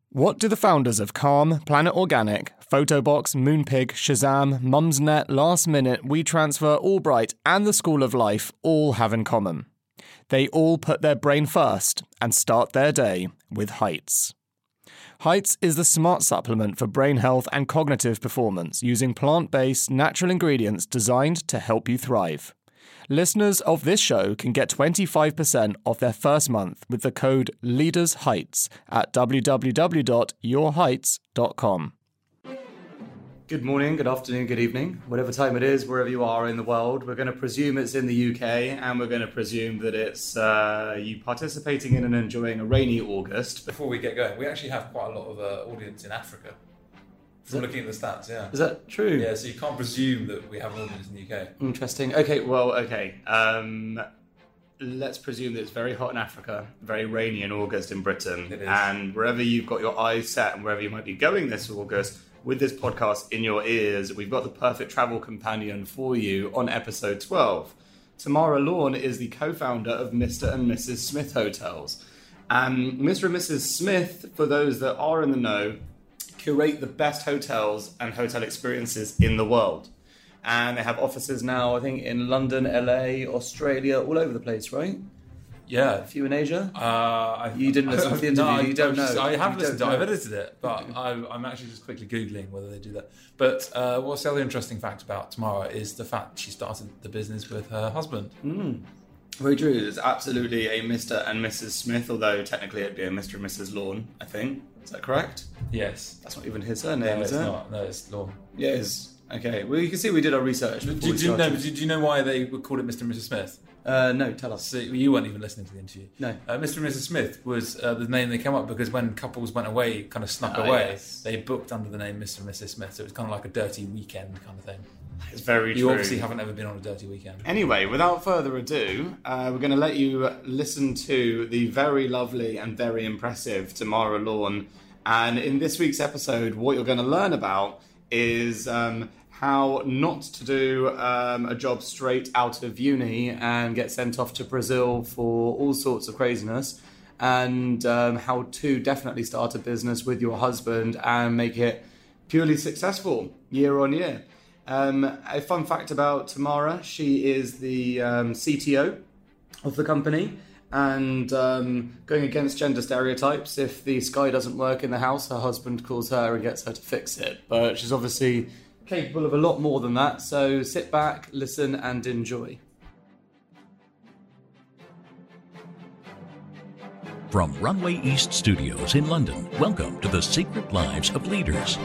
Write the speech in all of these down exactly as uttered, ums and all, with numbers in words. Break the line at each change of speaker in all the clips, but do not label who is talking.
What do the founders of Calm, Planet Organic, Photobox, Moonpig, Shazam, Mumsnet, Last Minute, WeTransfer, Albright, and the School of Life all have in common? They all put their brain first and start their day with Heights. Heights is the smart supplement for brain health and cognitive performance using plant-based, natural ingredients designed to help you thrive. Listeners of this show can get twenty-five percent off their first month with the code LEADERSHEIGHTS at w w w dot your heights dot com. Good morning, good afternoon, good evening, whatever time it is, wherever you are in the world. We're going to presume it's in the U K, and we're going to presume that it's uh, you participating in and enjoying a rainy August.
Before we get going, we actually have quite a lot of uh, audience in Africa. From looking at the stats, yeah.
Is that true?
Yeah, so you can't presume that we have an audience in the U K.
Interesting. Okay, well, okay. Um, let's presume that it's very hot in Africa, very rainy in August in Britain.
It is.
And wherever you've got your eyes set and wherever you might be going this August, with this podcast in your ears, we've got the perfect travel companion for you on episode twelve. Tamara Lorne is the co-founder of Mister and Missus Smith Hotels. And Mister and Missus Smith, for those that are in the know, curate the best hotels and hotel experiences in the world. And they have offices now, I think, in London, L A, Australia, all over the place, right?
Yeah.
A few in Asia?
Uh, I,
you didn't listen
I,
to the interview,
no,
you don't
just,
know.
I have
you
listened to it, I've edited it, but I, I'm actually just quickly Googling whether they do that. But uh, what's the other interesting fact about Tamara is the fact she started the business with her husband.
Mm. Very true. It's absolutely a Mister and Missus Smith, although technically it'd be a Mister and Missus Lorne, I think. Is that correct?
Yes.
That's not even his surname,
no,
is
it's
it?
not. No, it's Lorne.
Yeah, it is. Okay. Well, you can see we did our research.
Do, do, you know, do you know why they called it Mister and Missus Smith?
Uh, no, tell us.
So you weren't even listening to the interview.
No.
Uh, Mister and Missus Smith was uh, the name they came up because when couples went away, kind of snuck
oh,
away,
yes.
they booked under the name Mister and Missus Smith. So it was kind of like a dirty weekend kind of thing.
It's very true.
You obviously haven't ever been on a dirty weekend.
Anyway, without further ado, uh, we're going to let you listen to the very lovely and very impressive Tamara Lorne. And in this week's episode, what you're going to learn about is um, how not to do um, a job straight out of uni and get sent off to Brazil for all sorts of craziness, and um, how to definitely start a business with your husband and make it purely successful year on year. Um, a fun fact about Tamara, she is the um, C T O of the company, and um, going against gender stereotypes, if the sky doesn't work in the house, her husband calls her and gets her to fix it. But she's obviously capable of a lot more than that, so sit back, listen and enjoy.
From Runway East Studios in London, welcome to The Secret Lives of Leaders.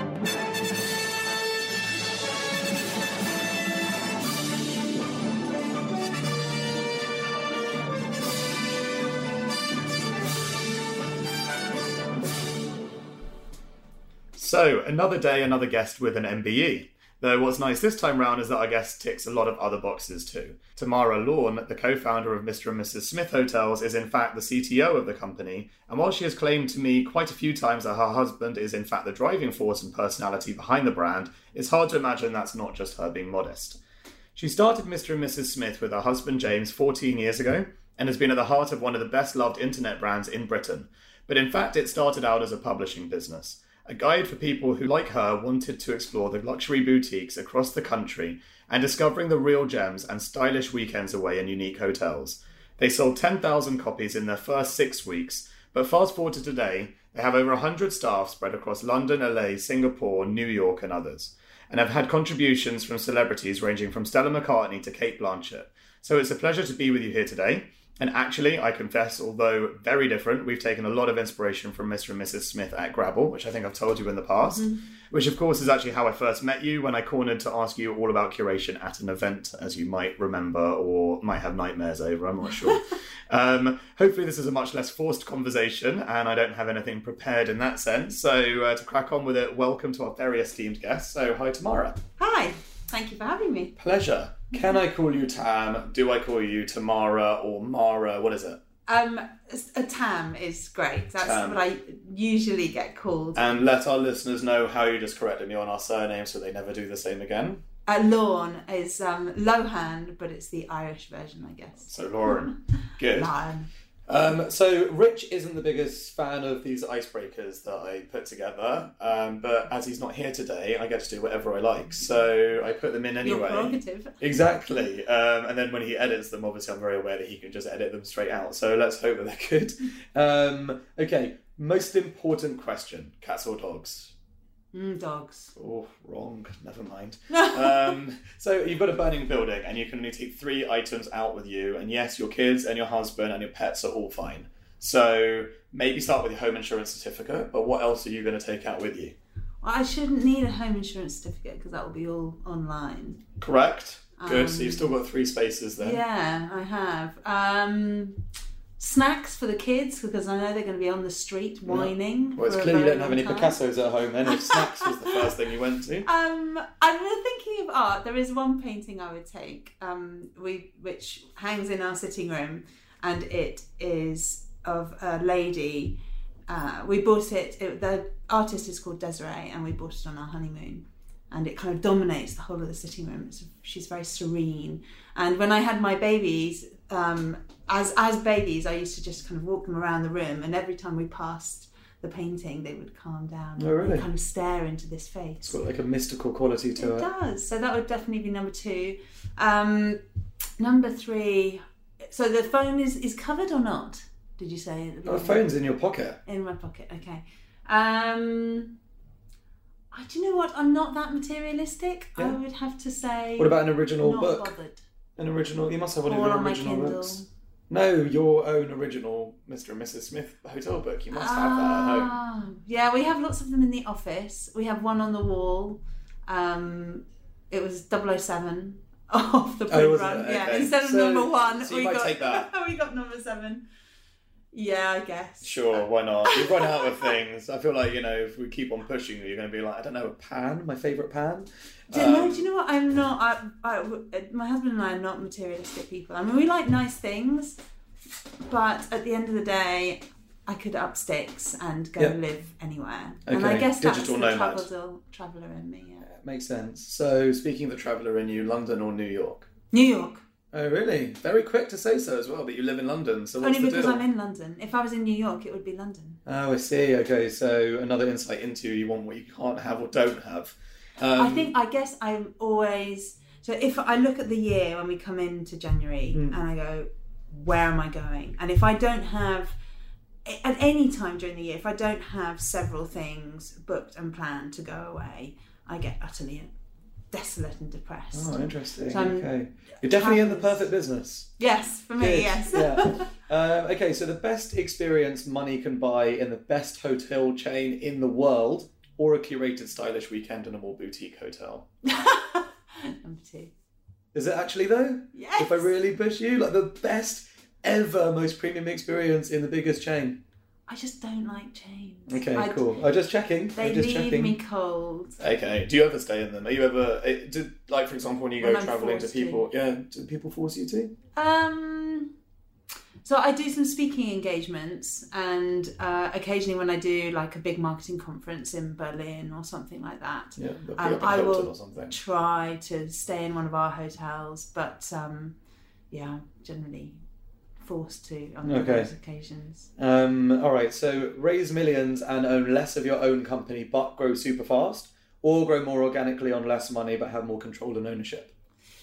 So, another day, another guest with an M B E. Though what's nice this time round is that our guest ticks a lot of other boxes too. Tamara Lorne, the co-founder of Mister and Missus Smith Hotels, is in fact the C T O of the company, and while she has claimed to me quite a few times that her husband is in fact the driving force and personality behind the brand, it's hard to imagine that's not just her being modest. She started Mister and Missus Smith with her husband James fourteen years ago, and has been at the heart of one of the best-loved internet brands in Britain. But in fact it started out as a publishing business. A guide for people who, like her, wanted to explore the luxury boutiques across the country and discovering the real gems and stylish weekends away in unique hotels. They sold ten thousand copies in their first six weeks, but fast forward to today, they have over one hundred staff spread across London, L A, Singapore, New York and others, and have had contributions from celebrities ranging from Stella McCartney to Cate Blanchett. So it's a pleasure to be with you here today. And actually, I confess, although very different, we've taken a lot of inspiration from Mister and Missus Smith at Grabble, which I think I've told you in the past, mm-hmm. which of course is actually how I first met you when I cornered to ask you all about curation at an event, as you might remember or might have nightmares over, I'm not sure. um, hopefully this is a much less forced conversation and I don't have anything prepared in that sense. So uh, to crack on with it, welcome to our very esteemed guest. So hi, Tamara.
Hi. Thank you for having me.
Pleasure. Can I call you Tam? Do I call you Tamara or Mara? What is it?
Um, a Tam is great. That's Tam. What I usually get called.
And let our listeners know how you just corrected me on our surname so they never do the same again.
Uh, Lorne is um, Lohan, but it's the Irish version, I guess.
So Lauren. Good.
Lauren.
Um, so Rich isn't the biggest fan of these icebreakers that I put together, um, but as he's not here today, I get to do whatever I like. So I put them in anyway.
Your prerogative.
Exactly. Um, and then when he edits them, obviously I'm very aware that he can just edit them straight out. So let's hope that they're good. Um, okay, most important question, cats or dogs?
Mm, dogs.
Oh, wrong. Never mind. um, so you've got a burning building and you can only take three items out with you. And yes, your kids and your husband and your pets are all fine. So maybe start with your home insurance certificate, but what else are you going to take out with you?
Well, I shouldn't need a home insurance certificate because that will be all online.
Correct. Good.
Um,
so you've still got three spaces then.
Yeah, I have. Um, snacks for the kids because I know they're going to be on the street whining.
Well, it's
for a
clear you
very
don't have
long
any
time.
Picassos at home then if snacks was the first thing you went to.
Um, I was thinking of art. There is one painting I would take, um, we which hangs in our sitting room, and it is of a lady. Uh, we bought it, it. The artist is called Desiree, and we bought it on our honeymoon. And it kind of dominates the whole of the sitting room. It's, she's very serene. And when I had my babies, um, as as babies, I used to just kind of walk them around the room, and every time we passed the painting, they would calm down
Oh, really?
and kind of stare into this face.
It's got like a mystical quality to
It
it.
does. So that would definitely be number two. Um, number three. So the phone is, is covered or not? Did you say? At the
Oh, the phone's in your pocket.
In my pocket. Okay. Um, I, do you know what? I'm not that materialistic.
Yeah.
I would have to say.
What about an original
not
book?
bothered.
An original? You must have one of
Or
your
on my
original
Kindle.
books. No, your own original Mister and Missus Smith hotel book. You must have that at home.
Ah, yeah, we have lots of them in the office. We have one on the wall. Um, it was double oh seven off the
Oh,
print
was
run.
it?
Yeah,
Okay.
instead of
So-
number one,
so you
we
might
got
take that.
we got number seven. Yeah, I guess.
Sure, why not? You've run out of things. I feel like, you know, if we keep on pushing you, you're going to be like, I don't know, a pan? My favourite pan?
Do you, know,
Um,
do you know what? I'm not. I, I, my husband and I are not materialistic people. I mean, we like nice things, but at the end of the day, I could up sticks and go
Yeah.
live anywhere. And
Okay,
I guess that's
digital
the
nomad.
traveler, traveller in me. Yeah.
Makes sense. So, speaking of the traveller in you, London or New York?
New York.
Oh, really? Very quick to say so as well, but you live in London, so what's
Only
the
because
deal?
I'm in London. If I was in New York, it would be London.
Oh, I see. Okay, so another insight into you want what you can't have or don't have. Um,
I think, I guess I'm always... So if I look at the year when we come into January
Mm.
and I go, where am I going? And if I don't have... At any time during the year, if I don't have several things booked and planned to go away, I get utterly desolate and depressed.
Oh, interesting.
So I'm-
Okay. You're definitely in the
Travellers.
perfect business.
Yes, for me,
Good.
yes.
Yeah. Um, okay, so the best experience money can buy in the best hotel chain in the world, or a curated stylish weekend in a more boutique hotel.
Number two.
Is it actually though?
Yes.
If I really push you, like the best ever, most premium experience in the biggest chain.
I just don't like chains.
Okay,
I-
cool. I'm just checking.
They
I'm just
leave
checking.
me cold.
Okay. Do you ever stay in them? Are you ever, eh, do, like for example, when you go
When I'm
travelling to
forced to.
people, yeah, do people force you to?
Um, so I do some speaking engagements, and uh, occasionally when I do like a big marketing conference in Berlin or something like that,
Yeah, but
um,
up in
I
Hilton
will
or something.
try to stay in one of our hotels. But um, yeah, generally forced to on
Okay.
those occasions.
Um, all right, so raise millions and own less of your own company but grow super fast, or grow more organically on less money but have more control and ownership.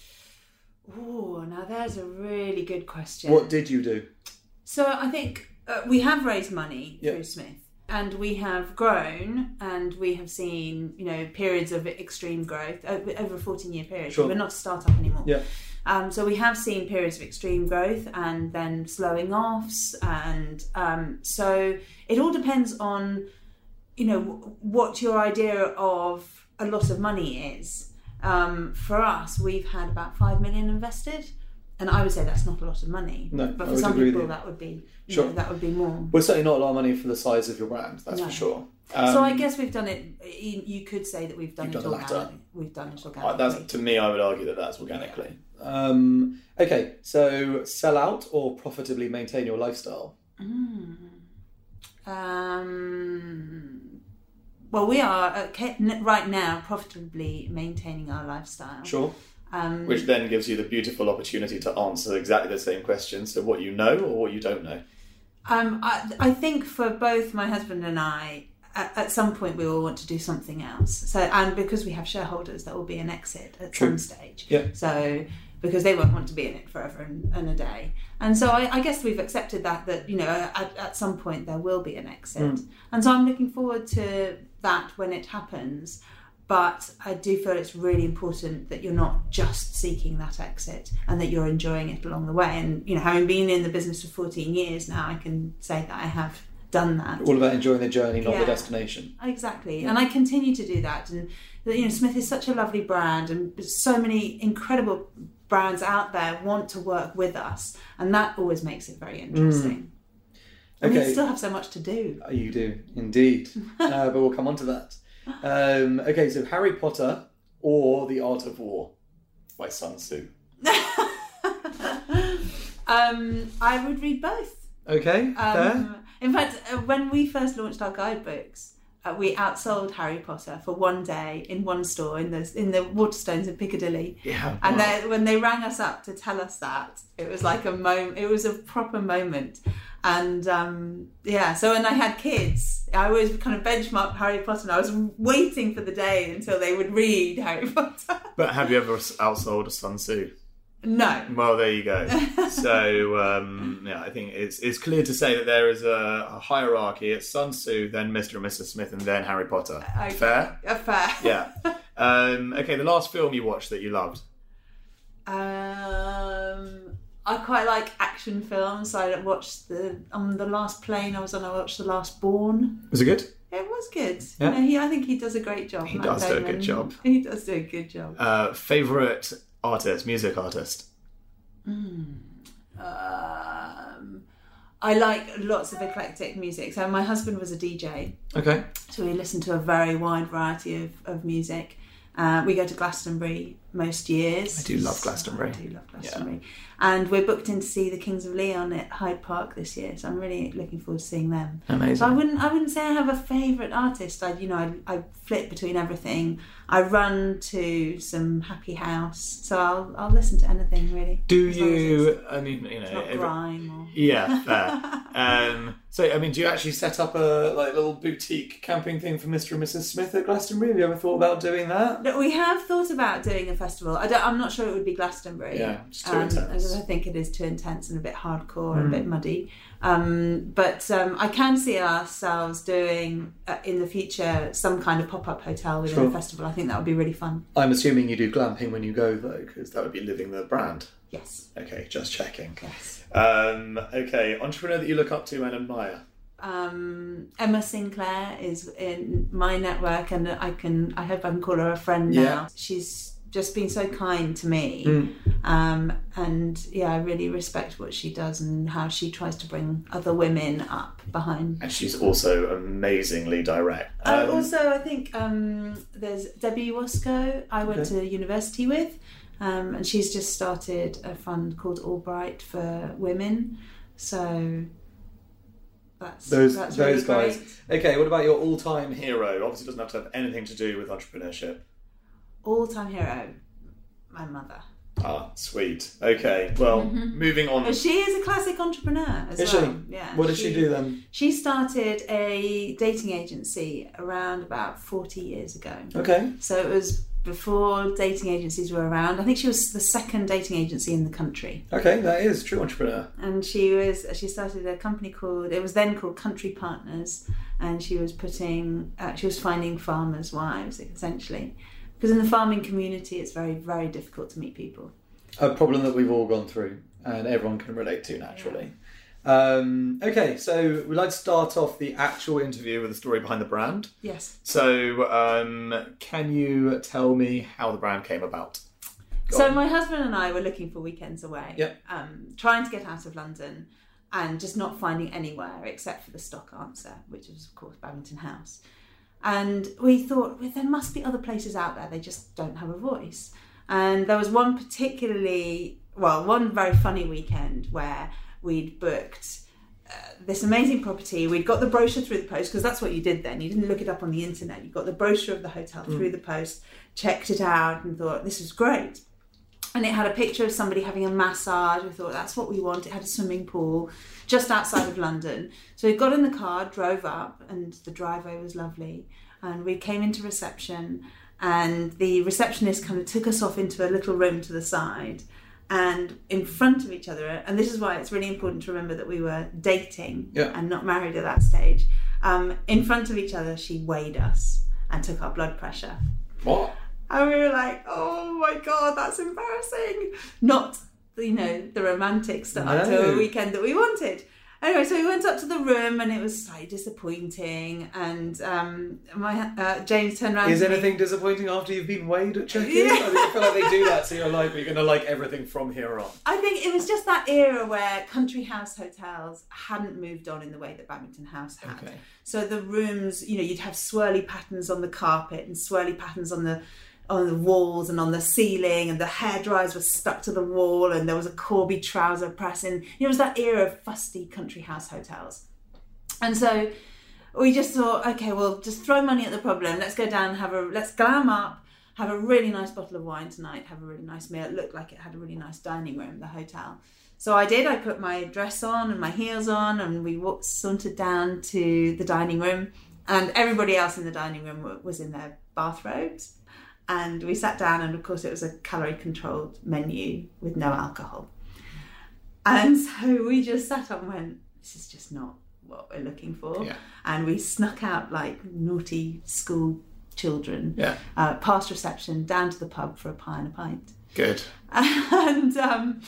Oh, now there's a really good question.
What did you do?
So I think uh, we have raised money
Yeah.
through Smith, and we have grown, and we have seen, you know, periods of extreme growth over, over a fourteen-year period.
Sure.
We're not a startup anymore.
Yeah.
Um, so we have seen periods of extreme growth and then slowing offs, and um, so it all depends on, you know, w- what your idea of a lot of money is. Um, for us, we've had about five million invested, and I would say that's not a lot of money.
No,
but
I
for
would
some
agree with
people,
you.
that would be, you
Sure.
know, that would be more.
Well, certainly not a lot of money for the size of your brand, that's
No.
for sure. Um,
so I guess we've done it. You you could say that we've done
You've
it
done the latter.
organically. We've done it
uh,
organically.
that's, to me, I would argue that that's organically. Um, okay, so sell out or profitably maintain your lifestyle?
Mm. Um, well, we are uh, ca- n- right now profitably maintaining our lifestyle.
Sure.
Um,
Which then gives you the beautiful opportunity to answer exactly the same question. So what you know or what you don't know?
Um, I, I think for both my husband and I, at, at some point we will want to do something else. So, and because we have shareholders, there will be an exit at
True.
some stage.
Yeah.
So, because they won't want to be in it forever and, and a day. And so I, I guess we've accepted that, that, you know, at, at some point there will be an exit. Mm. And so I'm looking forward to that when it happens. But I do feel it's really important that you're not just seeking that exit and that you're enjoying it along the way. And, you know, having been in the business for fourteen years now, I can say that I have done that.
All about enjoying the journey, not
yeah,
the destination.
Exactly. Yeah. And I continue to do that. And, you know, Smith is such a lovely brand and so many incredible brands out there want to work with us. And that always makes it very interesting. Mm. And
okay.
we still have so much to do.
You do, indeed. uh, but we'll come on to that. Um, okay, so Harry Potter or The Art of War by Sun Tzu.
um, I would read both.
Okay, fair.
Um, in fact, uh, when we first launched our guidebooks, uh, we outsold Harry Potter for one day in one store in the in the Waterstones in Piccadilly.
Yeah.
And
wow.
they, when they rang us up to tell us that, it was like a moment. It was a proper moment. And um, yeah, so when I had kids, I always kind of benchmarked Harry Potter, and I was waiting for the day until they would read Harry Potter.
But have you ever outsold a Sun Tzu?
No.
Well, there you go. So um, yeah, I think it's it's clear to say that there is a, a hierarchy. It's Sun Tzu, then Mister and Missus Smith, and then Harry Potter.
Okay.
Fair?
Uh, fair.
Yeah. Um, okay, the last film you watched that you loved?
Um, I quite like action films. So I watched the on the last plane I was on. I watched The Last Born.
Was it good?
It was good.
Yeah.
You know, he, I think he does a great job.
He
Matt
does do a
Damon.
good job.
He does do a good job.
Uh, favorite artist, music artist?
Mm. Um, I like lots of eclectic music. So my husband was a D J.
Okay.
So we listen to a very wide variety of, of music. Uh, we go to Glastonbury most years.
I do love Glastonbury.
I do love Glastonbury. Yeah. And we're booked in to see the Kings of Leon at Hyde Park this year. So I'm really looking forward to seeing them.
Amazing.
So I wouldn't I wouldn't say I have a favourite artist. I you know I, I flip between everything. I run to some happy house. So I'll I'll listen to anything really.
Do you I mean you know
it's not
every,
grime or...
Yeah, fair. um so I mean do you actually set up a like little boutique camping thing for Mister and Missus Smith at Glastonbury? Have you ever thought about doing that?
No, we have thought about doing a festival. I don't, I'm not sure it would be Glastonbury.
Yeah, it's too
um,
intense.
I think it is too intense and a bit hardcore mm. and a bit muddy. Um, but um, I can see ourselves doing, uh, in the future, some kind of pop-up hotel within
sure.
a festival. I think that would be really fun.
I'm assuming you do glamping when you go, though, because that would be living the brand.
Yes.
Okay, just checking.
Yes.
Um, okay, entrepreneur that you look up to and admire?
Um, Emma Sinclair is in my network, and I can I hope I can call her a friend now.
Yeah.
She's just been so kind to me,
mm. um,
and yeah, I really respect what she does and how she tries to bring other women up behind.
And she's also amazingly direct.
Um,
um,
also, I think um, there's Debbie Wasco. I went
okay.
to university with, um, and she's just started a fund called Albright for women. So. That's,
those
that's
those
really
guys.
Great.
Okay, what about your all-time hero? Obviously, it doesn't have to have anything to do with entrepreneurship.
All-time hero, my mother.
Ah, sweet. Okay, well, mm-hmm. moving on.
But she is a classic entrepreneur as
is
well.
She?
Yeah.
What did she,
she
do then?
She started a dating agency around about forty years ago.
Okay.
So it was before dating agencies were around. I think she was the second dating agency in the country.
Okay, that is true entrepreneur.
And she was she started a company called, it was then called Country Partners, and she was putting uh, she was finding farmers' wives essentially, because in the farming community it's very very difficult to meet people.
A problem that we've all gone through and everyone can relate to naturally. Yeah. Um, okay, so we'd like to start off the actual interview with the story behind the brand.
Yes.
So, um, can you tell me how the brand came about? Go
so
on.
my husband and I were looking for weekends away.
Yep.
Um, trying to get out of London and just not finding anywhere except for the stock answer, which was, of course, Babington House. And we thought, well, there must be other places out there, they just don't have a voice. And there was one particularly, well, one very funny weekend where we'd booked uh, this amazing property. We'd got the brochure through the post, because that's what you did then. You didn't look it up on the internet. You got the brochure of the hotel mm. through the post, checked it out and thought, this is great. And it had a picture of somebody having a massage. We thought, that's what we want. It had a swimming pool just outside of London. So we got in the car, drove up, and the driveway was lovely. And we came into reception, and the receptionist kind of took us off into a little room to the side. And in front of each other, and this is why it's really important to remember that we were dating
yeah.
and not married at that stage. Um, in front of each other, she weighed us and took our blood pressure.
What?
And we were like, oh my God, that's embarrassing. Not, you know, the romantic start
no.
to a weekend that we wanted. Anyway, so we went up to the room and it was slightly disappointing. And um, my uh, James turned around.
Is
to me.
anything disappointing after you've been weighed at check-in?
Yeah.
I feel like they do that, so you're like, you're going to like everything from here on.
I think it was just that era where country house hotels hadn't moved on in the way that Babington House had.
Okay.
So the rooms, you know, you'd have swirly patterns on the carpet and swirly patterns on the on the walls and on the ceiling, and the hair dryers were stuck to the wall, and there was a Corby trouser press, and it was that era of fusty country house hotels. And so we just thought, okay, well, just throw money at the problem. Let's go down and have a, let's glam up, have a really nice bottle of wine tonight, have a really nice meal. It looked like it had a really nice dining room, the hotel. So I did, I put my dress on and my heels on, and we walked, sauntered down to the dining room, and everybody else in the dining room was in their bathrobes. And we sat down, and of course it was a calorie-controlled menu with no alcohol. And so we just sat up and went, this is just not what we're looking for.
Yeah.
And we snuck out like naughty school children,
yeah.
uh, past reception, down to the pub for a pie and a pint.
Good.
And, um,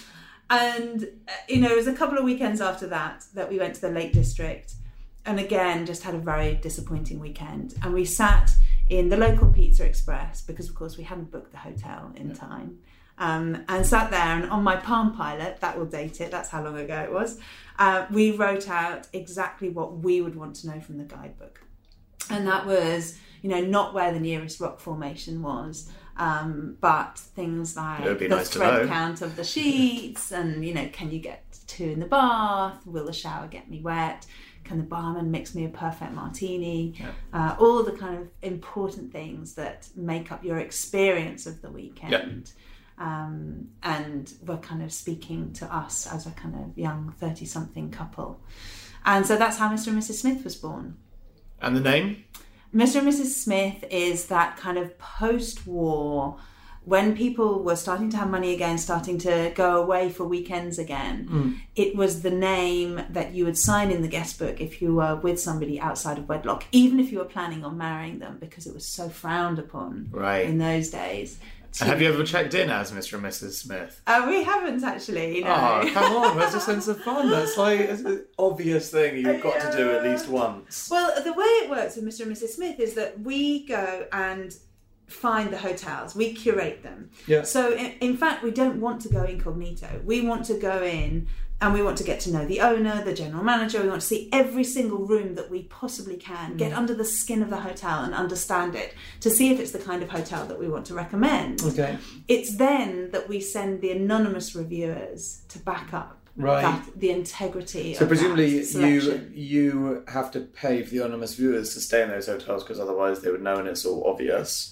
and you know, it was a couple of weekends after that that we went to the Lake District. And again, just had a very disappointing weekend. And we sat in the local Pizza Express, because of course we hadn't booked the hotel in yeah. time, um, and sat there, and on my Palm Pilot, that will date it, that's how long ago it was, uh, we wrote out exactly what we would want to know from the guidebook. And that was, you know, not where the nearest rock formation was, um, but things like the
nice
thread count of the sheets, and, you know, can you get two in the bath, will the shower get me wet, can the barman mix me a perfect martini?
Yeah.
Uh, all the kind of important things that make up your experience of the weekend. Yeah. Um, and were kind of speaking to us as a kind of young thirty-something couple. And so that's how Mister and Missus Smith was born.
And the name?
Mister and Missus Smith is that kind of post-war, when people were starting to have money again, starting to go away for weekends again, mm. it was the name that you would sign in the guest book if you were with somebody outside of wedlock, even if you were planning on marrying them, because it was so frowned upon
right.
in those days.
To... Have you ever checked in as Mister and Missus Smith?
Uh, we haven't actually, no.
Oh, come on, there's a sense of fun. That's like it's an obvious thing you've got
yeah.
to do at least once.
Well, the way it works with Mister and Missus Smith is that we go and find the hotels, we curate them.
Yeah.
So in, in fact, we don't want to go incognito. We want to go in and we want to get to know the owner, the general manager. We want to see every single room that we possibly can, get mm. under the skin of the hotel and understand it, to see if it's the kind of hotel that we want to recommend.
Okay.
It's then that we send the anonymous reviewers to back up
right.
that, the integrity
so
of
presumably
that selection.
you you have to pay for the anonymous viewers to stay in those hotels, because otherwise they would know and it's all obvious.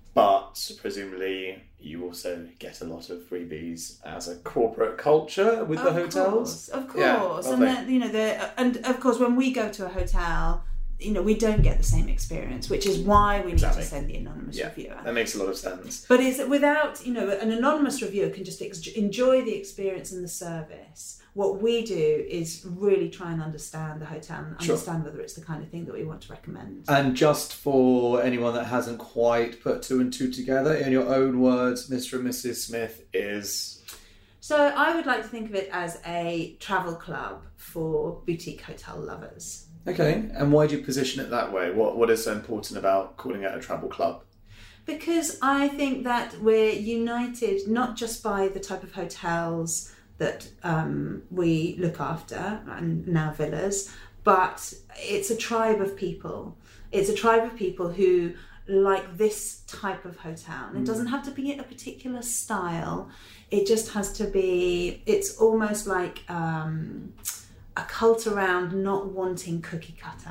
But presumably you also get a lot of freebies as a corporate culture with the
of
hotels.
Course, of course,
yeah,
and then, you know, the and of course when we go to a hotel, you know, we don't get the same experience, which is why we
exactly.
need to send the anonymous
yeah,
reviewer.
That makes a lot of sense.
But is it without, you know, an anonymous reviewer can just ex- enjoy the experience and the service. What we do is really try and understand the hotel and
sure.
understand whether it's the kind of thing that we want to recommend.
And just for anyone that hasn't quite put two and two together, in your own words, Mister and Missus Smith is...
So I would like to think of it as a travel club for boutique hotel lovers.
Okay, and why do you position it that way? What What is so important about calling it a travel club?
Because I think that we're united not just by the type of hotels that um, we look after, and now villas, but it's a tribe of people. It's a tribe of people who like this type of hotel. And it doesn't have to be a particular style. It just has to be, it's almost like um, a cult around not wanting cookie cutter.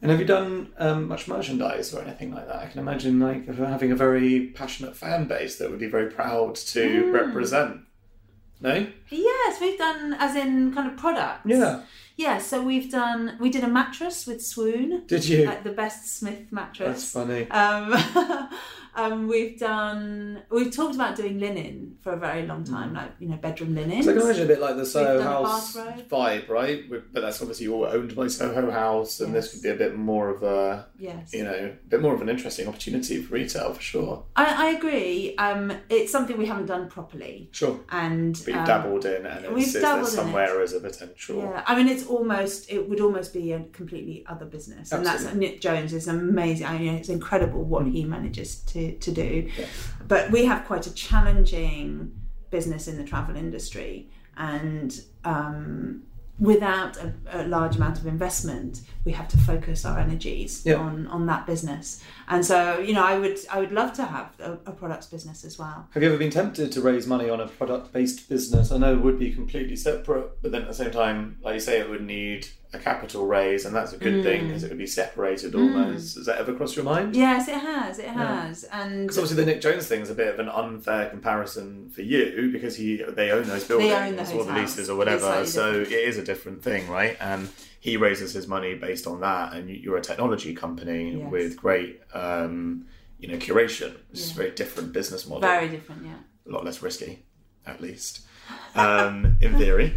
And have you done um, much merchandise or anything like that? I can imagine like having a very passionate fan base that would be very proud to mm. represent. No?
Yes, we've done, as in kind of products.
Yeah.
Yeah, so we've done, we did a mattress with Swoon.
Did you?
Like the best Smith mattress.
That's funny.
Um, um, we've done, we've talked about doing linen for a very long time, like, you know, bedroom linen.
So I can imagine a bit like the Soho
We've done a
House
bathrobe.
vibe, right? But that's obviously all owned by Soho House, and
Yes.
this would be a bit more of a,
Yes.
you know, a bit more of an interesting opportunity for retail, for sure.
I, I agree. Um, it's something we haven't done properly.
Sure.
And
But you've
um,
dabbled in, and it's,
we've
it's there
dabbled in
somewhere
it.
as a potential.
Yeah, I mean, it's almost, it would almost be a completely other business. And that's,
Absolutely.
Nick Jones is amazing. I mean, it's incredible what
Mm.
he manages to, to do.
Yeah.
But we have quite a challenging business in the travel industry. And um, without a, a large amount of investment, we have to focus our energies
Yeah.
on, on that business. And so, you know, I would I would love to have a, a products business as well.
Have you ever been tempted to raise money on a product-based business? I know it would be completely separate, but then at the same time, like you say, it would need a capital raise, and that's a good
Mm.
thing because it would be separated almost. Has that ever crossed your mind?
Yes, it has. It has. And
Because obviously the Nick Jones thing is a bit of an unfair comparison for you because he they own those buildings
own the
or the
hotels.
leases or
It's
whatever.
slightly
So
different.
it is a different thing, right? And he raises his money based on that, and you- you're a technology company
Yes.
with great, um, you know, curation. It's
Yeah.
a very different business model.
very different, yeah.
A lot less risky, at least, um, in theory.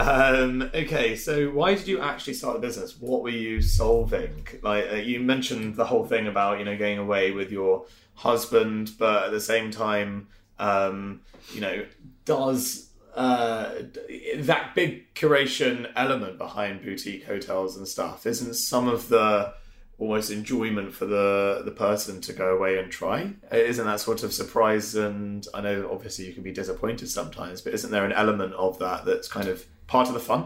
Um, okay, so why did you actually start the business? What were you solving? Like uh, you mentioned the whole thing about, you know, going away with your husband, but at the same time, um, you know, does uh, that big curation element behind boutique hotels and stuff, isn't some of the almost enjoyment for the the person to go away and try? Isn't that sort of surprise? And I know obviously you can be disappointed sometimes, but isn't there an element of that that's kind of part of the fun?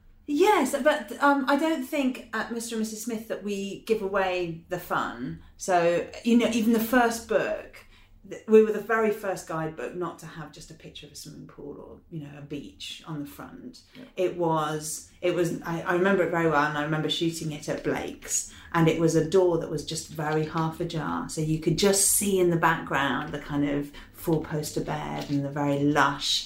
Yes, but um, I don't think at Mister and Missus Smith that we give away the fun. So, you know, even the first book, th- we were the very first guidebook not to have just a picture of a swimming pool or, you know, a beach on the front.
Yeah.
It was, it was. I, I remember it very well, and I remember shooting it at Blake's, and it was a door that was just very half ajar, so you could just see in the background the kind of four-poster bed and the very lush,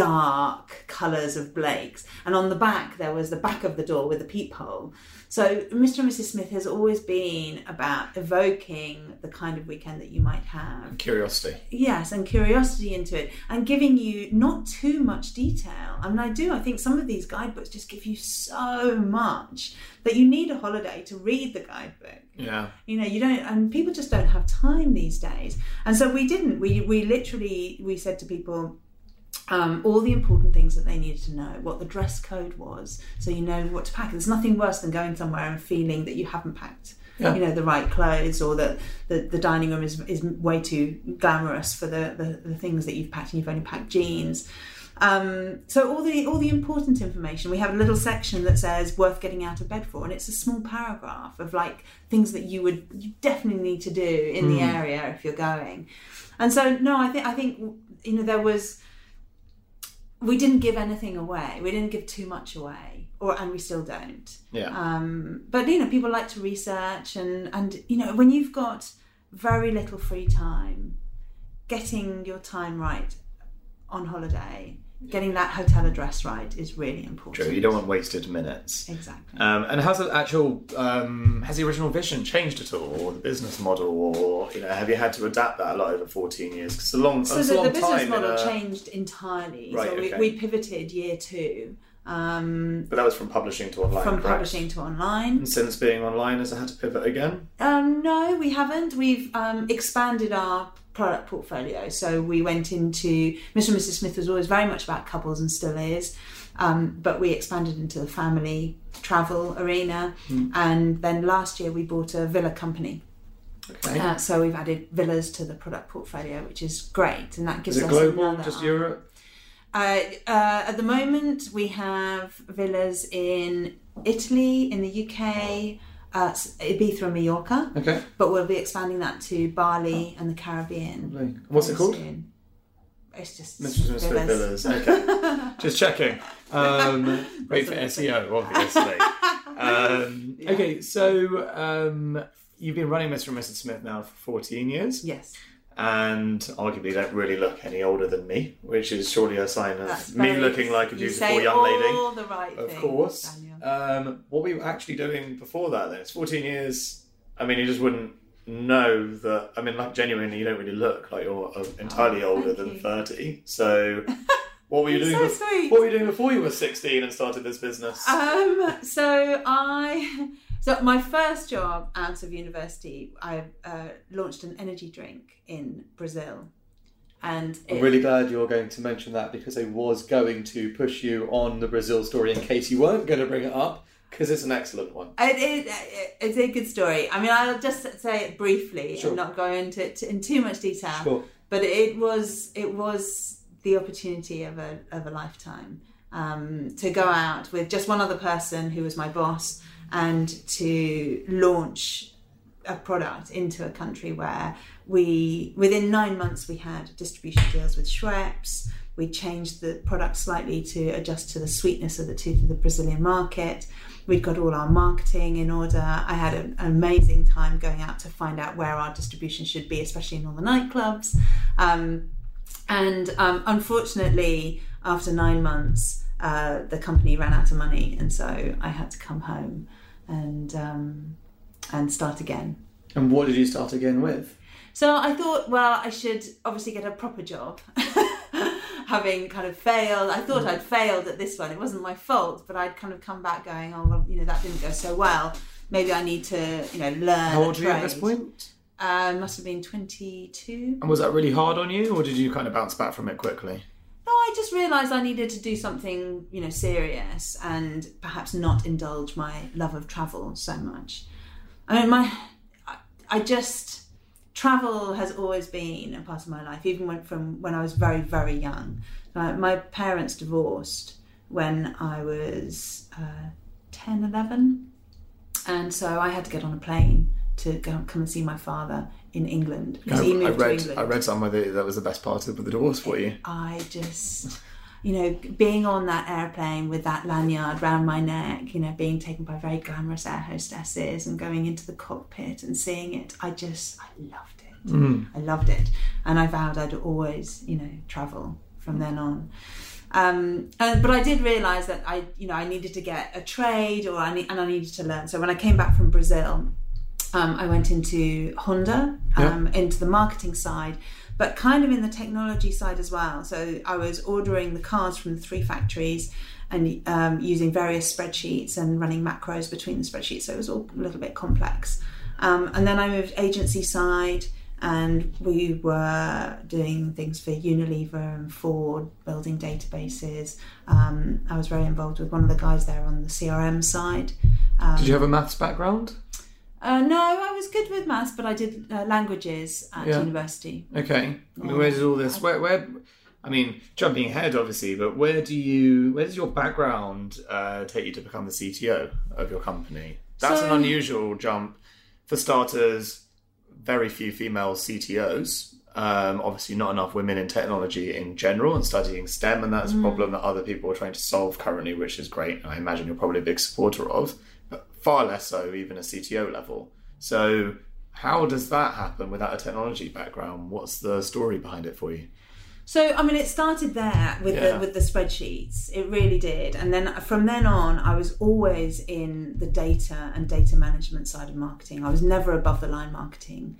dark colours of Blake's, and on the back there was the back of the door with a peephole. So Mister and Missus Smith has always been about evoking the kind of weekend that you might have.
Curiosity.
Yes, and curiosity into it, and giving you not too much detail. I mean, I do, I think some of these guidebooks just give you so much that you need a holiday to read the guidebook.
Yeah.
You know, you don't, and people just don't have time these days. And so we didn't, we, we literally, we said to people, Um, all the important things that they needed to know, what the dress code was, so you know what to pack. There's nothing worse than going somewhere and feeling that you haven't packed,
Yeah.
you know, the right clothes, or that the, the dining room is, is way too glamorous for the, the, the things that you've packed and you've only packed jeans. Um, so all the all the important information, we have a little section that says worth getting out of bed for, and it's a small paragraph of like things that you would you definitely need to do in the area if you're going. And so no, I think I think you know there was. We didn't give anything away. We didn't give too much away, or and we still don't.
Yeah.
Um, but you know, people like to research, and and you know, when you've got very little free time, getting your time right on holiday, getting that hotel address right is really important.
True. You don't want wasted minutes.
Exactly.
Um, and has the actual um, has the original vision changed at all, or the business model, or you know, have you had to adapt that a lot over fourteen years? Because it's a long,
So
it's
the,
a long
the business
time.
model
in a,
changed entirely.
Right,
so we,
okay.
we pivoted year two. Um,
But that was from publishing to online.
from
correct?
publishing to online.
And since being online, has it had to pivot again?
Um, no, we haven't. We've um, expanded our product portfolio. So we went into Mister and Missus Smith was always very much about couples and still is, um, but we expanded into the family travel arena.
Mm.
And then last year we bought a villa company.
Okay.
Uh, so we've added villas to the product portfolio, which is great, and that gives
Is it
us
global?
another
Just
arm.
Europe?
Uh, uh, at the moment, we have villas in Italy, in the U K, uh, Ibiza and Mallorca,
Okay.
but we'll be expanding that to Bali and the Caribbean.
Lovely. What's it
very
called?
soon. It's just
Mister Smith Villas. Okay, just checking. Um, great for S E O, obviously. Um,
Yeah.
Okay, so um, you've been running Mister and Missus Smith now for fourteen years.
Yes.
And arguably don't really look any older than me, which is surely a sign of
That's
me
very-
looking like a
you
beautiful
say
young lady.
all the right
Of
things,
course.
Daniel.
Um, what were you actually doing before that then? It's fourteen years. I mean, you just wouldn't know that. I mean, like, genuinely, you don't really look like you're uh, entirely
Oh,
older
thank
than
you.
thirty. So, what were you
You're
doing?
so
bef-
sweet.
What were you doing before you were sixteen and started this business?
Um, so I, so my first job out of university, I uh, launched an energy drink in Brazil, and
I'm
it-
really glad you're going to mention that because I was going to push you on the Brazil story in case you weren't going to bring it up because it's an excellent one.
It, it, it, it's a good story. I mean, I'll just say it briefly
Sure.
and not go into it in too much detail.
Sure.
But it was it was the opportunity of a of a lifetime um, to go out with just one other person who was my boss and to launch a product into a country where we within nine months we had distribution deals with Schweppes. We changed the product slightly to adjust to the sweetness of the tooth of the Brazilian market. We'd got all our marketing in order. I had an amazing time going out to find out where our distribution should be, especially in all the nightclubs. Um, and um, unfortunately, after nine months, uh, the company ran out of money, and so I had to come home and um, and start again.
And what did you start again with?
So I thought, well, I should obviously get a proper job. Having kind of failed, I thought I'd failed at this one. It wasn't my fault, but I'd kind of come back going, oh, well, you know, that didn't go so well. Maybe I need to, you know, learn.
How old
a
were you at this
trade.
point?
Uh, must have been twenty-two.
And was that really hard on you, or did you kind of bounce back from it quickly?
No, I just realised I needed to do something, you know, serious and perhaps not indulge my love of travel so much. I mean, my, I, I just, travel has always been a part of my life, even when, from when I was very, very young. Uh, my parents divorced when I was uh, ten, eleven. And so I had to get on a plane to go come and see my father in England. Because
I,
he moved
I read.
to England.
I read somewhere that that was the best part of the divorce for you.
I just, you know, being on that airplane with that lanyard round my neck, you know, being taken by very glamorous air hostesses and going into the cockpit and seeing it, I just, I loved it.
Mm.
I loved it. And I vowed I'd always, you know, travel from then on. Um, and, but I did realise that I, you know, I needed to get a trade or I need, and I needed to learn. So when I came back from Brazil, um, I went into Honda, um,
Yeah.
into the marketing side, but kind of in the technology side as well. So I was ordering the cars from the three factories and um, using various spreadsheets and running macros between the spreadsheets. So it was all a little bit complex. Um, and then I moved agency side, and we were doing things for Unilever and Ford, building databases. Um, I was very involved with one of the guys there on the C R M side. Um,
Did you have a maths background?
Uh, no, I was good with maths, but I did uh, languages at
Yeah.
university.
Okay. I mean, where did all this? Where? Where? I mean, jumping ahead, obviously, but where do you? Where does your background uh, take you to become the C T O of your company? That's
So-
an unusual jump. For starters, very few female C T Os. Um, obviously, not enough women in technology in general and studying STEM, and that's a problem that other people are trying to solve currently, which is great. And I imagine you're probably a big supporter of, but far less so even at C T O level. So, how does that happen without a technology background? What's the story behind it for you?
So, I mean, it started there with
Yeah.
the with the spreadsheets. It really did. And then from then on, I was always in the data and data management side of marketing. I was never above the line marketing.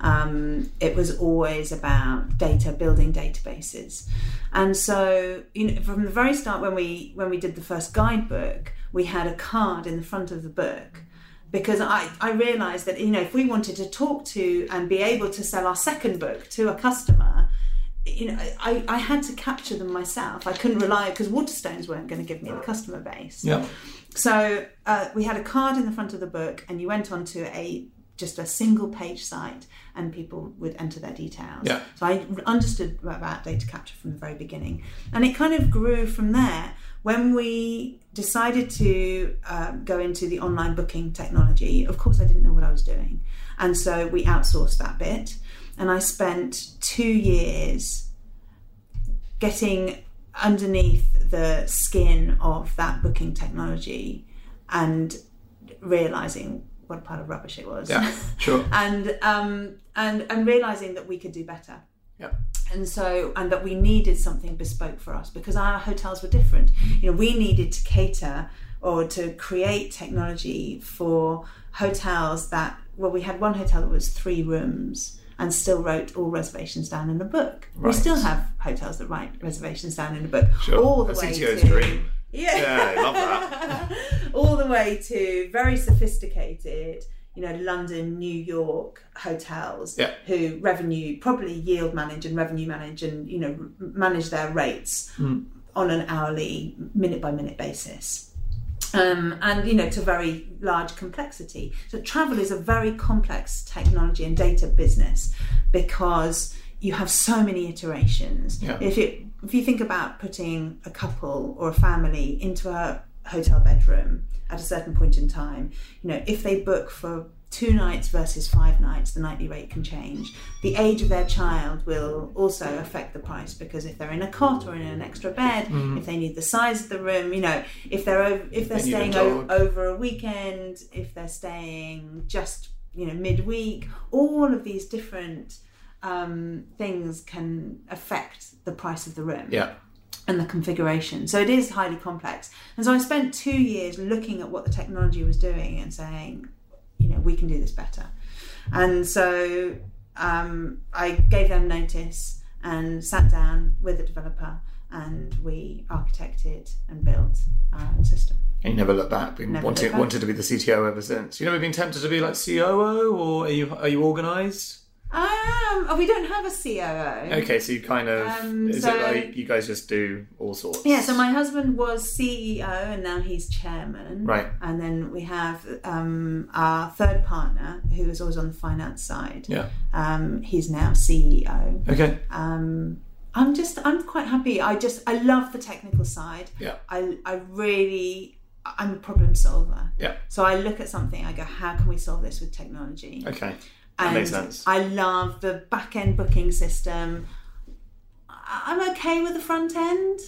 Um, it was always about data, building databases. And so, you know, from the very start, when we when we did the first guidebook, we had a card in the front of the book. Because I, I realised that, you know, if we wanted to talk to and be able to sell our second book to a customer, you know, I, I had to capture them myself. I couldn't rely, because Waterstones weren't going to give me the customer base.
Yeah.
So uh, we had a card in the front of the book, and you went onto a just a single page site, and people would enter their details.
Yeah.
So I understood about data capture from the very beginning, and it kind of grew from there. When we decided to uh, go into the online booking technology, of course I didn't know what I was doing, and so we outsourced that bit. And I spent two years getting underneath the skin of that booking technology and realising what a pile of rubbish it was.
Yeah, sure.
and um and and realising that we could do better.
Yeah.
And so, and that we needed something bespoke for us because our hotels were different. You know, we needed to cater or to create technology for hotels that, well, we had one hotel that was three rooms and still wrote all reservations down in a book.
Right.
We still have hotels that write reservations down in a book.
Sure.
All the
a
way
C T O's
to
dream.
Yeah.
Yeah, I love that.
All the way to very sophisticated, you know, London, New York hotels
yeah.
who revenue, probably yield manage and revenue manage and, you know, manage their rates
mm.
on an hourly, minute by minute basis. Um, and, you know, to very large complexity. So travel is a very complex technology and data business because you have so many iterations.
Yeah.
If it, if you think about putting a couple or a family into a hotel bedroom at a certain point in time, you know, if they book for two nights versus five nights, the nightly rate can change. The age of their child will also affect the price because if they're in a cot or in an extra bed, mm. if they need the size of the room, you know, if they're over, if they're
they
staying o- over a weekend, if they're staying just, you know, midweek, all of these different um, things can affect the price of the room.
Yeah.
And the configuration. So it is highly complex. And so I spent two years looking at what the technology was doing and saying, you know, we can do this better. And so um, I gave them notice and sat down with the developer and we architected and built our own system.
And you never looked back. Been
Never
wanted
looked back.
wanted to be the C T O ever since. You never been tempted to be like C O O, or are you are you organised?
Um, oh, we don't have a C O O.
Okay, so you kind of
Um,
is
so-
it like you guys just do all sorts?
Yeah, so my husband was C E O and now he's chairman.
Right.
And then we have um, our third partner who is always on the finance side.
Yeah.
Um, he's now C E O.
Okay.
Um, I'm just, I'm quite happy. I just, I love the technical side.
Yeah.
I, I really, I'm a problem solver.
Yeah.
So I look at something, I go, how can we solve this with technology?
Okay. That
And
makes sense.
I love the back end booking system. I- I'm okay with the front end,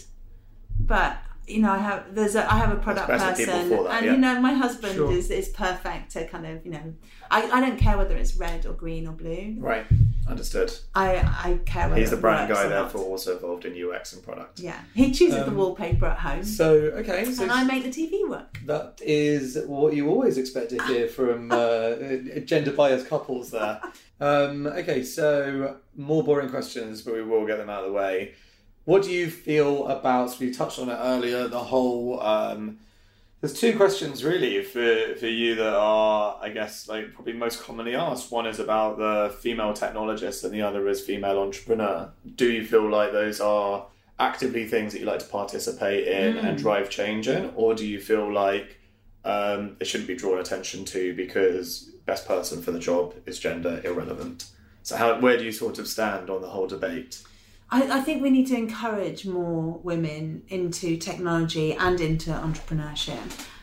but you know, I have there's a I have a product
There's better
person,
people for that,
and
yeah.
you know, my husband
Sure.
is is perfect to kind of you know, I, I don't care whether it's red or green or blue.
Right. Understood.
I I care whether
He's the
it
brand
works
guy,
or not.
therefore also involved in U X and product.
Yeah, he chooses the
Um,
wallpaper at home,
So, okay, so
and I make the T V work.
that is what you always expect to hear from uh, gender biased couples there. Um, okay, so more boring questions, but we will get them out of the way. What do you feel about, so we touched on it earlier, the whole, um, there's two questions really for, for you that are, I guess, like probably most commonly asked. One is about the female technologist and the other is female entrepreneur. Do you feel like those are actively things that you like to participate in
Mm.
and drive change in? Or do you feel like um, they shouldn't be drawn attention to because best person for the job is gender irrelevant? So how, where do you sort of stand on the whole debate?
I, I think we need to encourage more women into technology and into entrepreneurship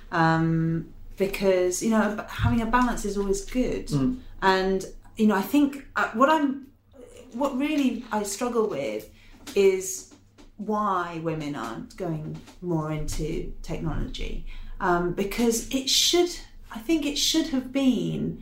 um, because you know having a balance is always good.
Mm.
And you know I think uh, what I'm what really I struggle with is why women aren't going more into technology um, because it should I think it should have been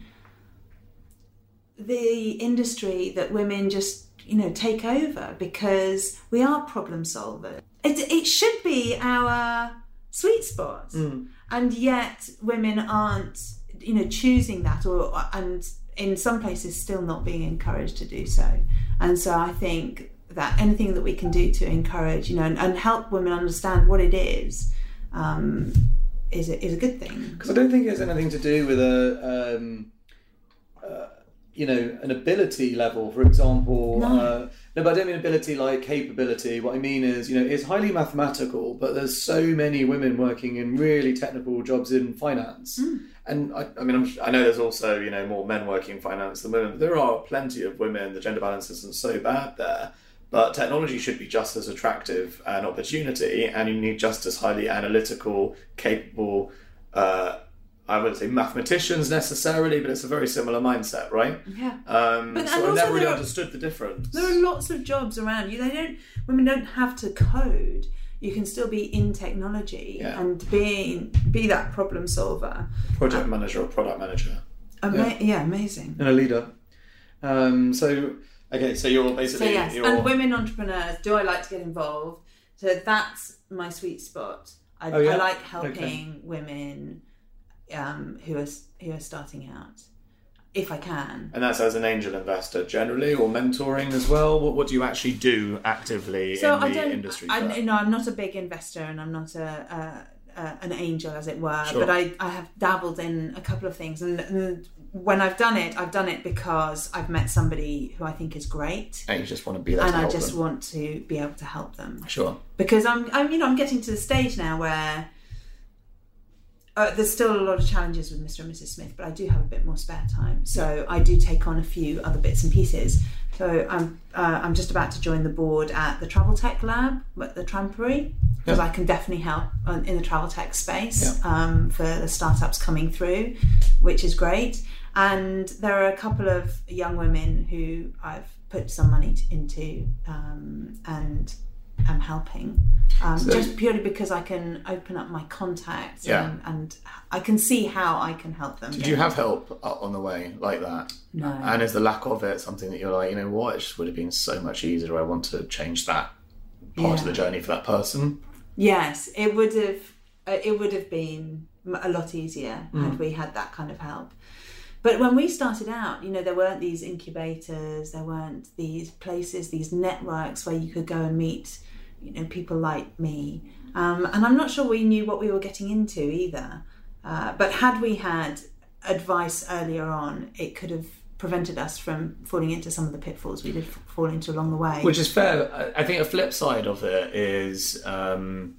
the industry that women just you know take over because we are problem solvers. It, it should be our sweet spot,
Mm.
and yet women aren't you know choosing that, or and in some places still not being encouraged to do so. And so I think that anything that we can do to encourage you know and, and help women understand what it is um, is a, is a good thing.
Because I don't think it's anything to do with a, um, uh, you know, an ability level, for example.
No.
Uh, no, but I don't mean ability like capability. What I mean is, you know, it's highly mathematical, but there's so many women working in really technical jobs in finance.
Mm.
And I, I mean, I'm, I know there's also, you know, more men working in finance than women, but there are plenty of women. The gender balance isn't so bad there. But technology should be just as attractive an opportunity, and you need just as highly analytical, capable, uh, I wouldn't say mathematicians necessarily, but it's a very similar mindset, right?
Yeah.
Um,
But-
so
and
I
also
never really
there are-
understood the difference.
There are lots of jobs around you. They don't. Women don't have to code. You can still be in technology
Yeah.
and be be that problem solver.
Project manager or product manager.
Ama-
Yeah.
yeah. amazing.
And a leader. Um, so, okay, so you're
So
basically...
yes,
you're,
and women entrepreneurs. Do I like to get involved? So that's my sweet spot. I,
Oh, yeah?
I like helping
Okay.
women um, who are who are starting out, if I can.
And that's as an angel investor generally, or mentoring as well? What, what do you actually do actively
So
in the
I don't.
industry?
I,
for that?
you know, I'm not a big investor, and I'm not a, a, a an angel, as it were.
Sure.
But I, I have dabbled in a couple of things, and, and when I've done it, I've done it because I've met somebody who I think is great,
And you just want to be there
and
to
I
help
just
them.
want to be able to help them.
Sure.
Because I'm, I'm, you know, I'm getting to the stage now where uh, there's still a lot of challenges with Mister and Missus Smith, but I do have a bit more spare time, so I do take on a few other bits and pieces. So I'm, uh, I'm just about to join the board at the Travel Tech Lab at the Trampery, because
Yeah.
I can definitely help on, in the travel tech space
Yeah.
um, for the startups coming through, which is great. And there are a couple of young women who I've put some money t- into um, and am helping, um,
So-
just purely because I can open up my contacts
Yeah.
and, and I can see how I can help them.
Did
get
you have
into-
help uh, on the way like that?
No.
And is the lack of it something that you're like, you know what, it just would have been so much easier. I want to change that part of
Yeah.
the journey for that person.
Yes, it would have. Uh, it would have been m- a lot easier
Mm.
had we had that kind of help. But when we started out, you know, there weren't these incubators, there weren't these places, these networks where you could go and meet, you know, people like me. Um, and I'm not sure we knew what we were getting into either. Uh, but had we had advice earlier on, it could have prevented us from falling into some of the pitfalls we did f- fall into along the way.
Which is fair. I I think a flip side of it is um,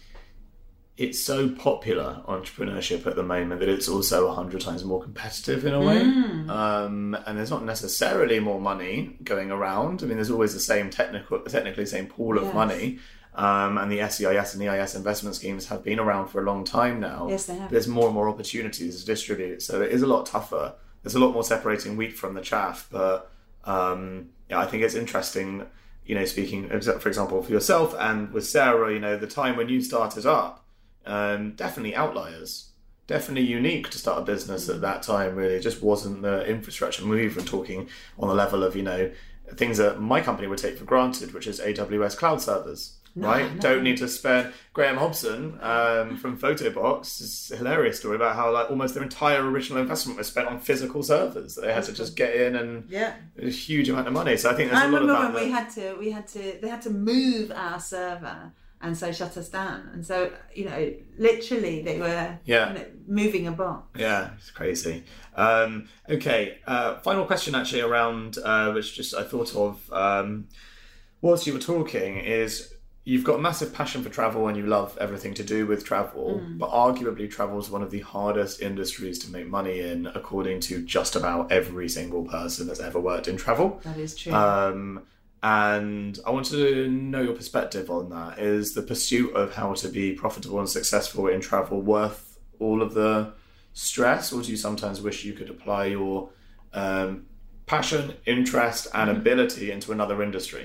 it's so popular, entrepreneurship at the moment, that it's also a hundred times more competitive in a way. Um, and there's not necessarily more money going around. I mean, there's always the same technical, technically same pool of
Yes.
money. Um, and the S E I S and E I S investment schemes have been around for a long time now.
Yes, they have.
There's more and more opportunities to distribute. So it is a lot tougher. There's a lot more separating wheat from the chaff. But um, yeah, I think it's interesting, you know, speaking, for example, for yourself and with Sarah, you know, the time when you started up, um, definitely outliers. Definitely unique to start a business at that time, really. It just wasn't the infrastructure. We're even talking on the level of, you know, things that my company would take for granted, which is A W S cloud servers. Right,
no.
don't need to spend. Graham Hobson um, from Photobox is a hilarious story about how like almost their entire original investment was spent on physical servers that they had to just get in, and
Yeah.
it was a huge amount of money. So I think there's
I
a lot of
remember
that.
when we
that-
had to, we had to, they had to move our server and so shut us down. And so, you know, literally they were
Yeah.
you know, moving a box.
Yeah, it's crazy. Um, okay, uh, final question actually around uh, which just I thought of um, whilst you were talking is. You've got a massive passion for travel and you love everything to do with travel,
Mm.
but arguably travel is one of the hardest industries to make money in, according to just about every single person that's ever worked in travel.
That is true.
Um, and I wanted to know your perspective on that. Is the pursuit of how to be profitable and successful in travel worth all of the stress, or do you sometimes wish you could apply your um, passion, interest, and ability into another industry?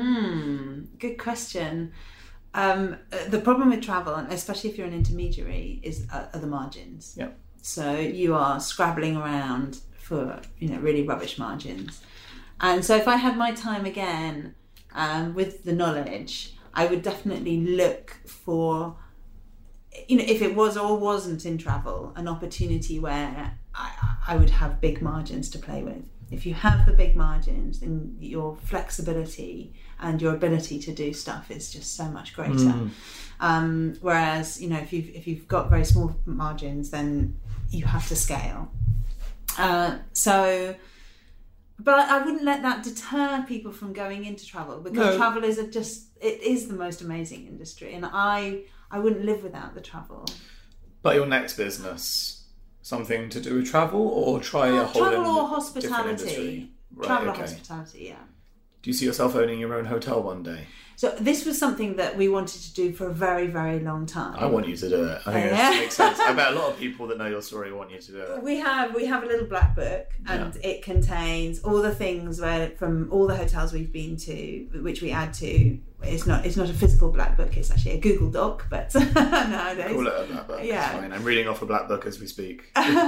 Mm, good question. Um, uh, the problem with travel, and especially if you're an intermediary, is uh, are the margins.
Yeah.
So you are scrabbling around for you know really rubbish margins. And so if I had my time again um, with the knowledge, I would definitely look for, you know, if it was or wasn't in travel, an opportunity where I, I would have big margins to play with. If you have the big margins, then your flexibility and your ability to do stuff is just so much greater.
Mm.
Um, whereas, you know, if you've if you've got very small margins, then you have to scale. Uh, so, but I wouldn't let that deter people from going into travel, because
No.
travel is a just it is the most amazing industry, and I I wouldn't live without the travel.
But your next business, something to do with travel, or try a
Uh,
whole
travel
in-
or
different industry?
hospitality.
Right,
Travel
okay.
or hospitality, yeah.
Do you see yourself owning your own hotel one day?
So this was something that we wanted to do for a very, very long time.
I want you to do it. I think
Yeah.
it makes sense. I bet a lot of people that know your story want you to do it.
We have we have a little black book, and
Yeah.
it contains all the things where from all the hotels we've been to, which we add to. It's not it's not a physical black book. It's actually a Google Doc, but nowadays.
Call it a black book.
Yeah.
It's fine. I'm reading off a black book as we speak.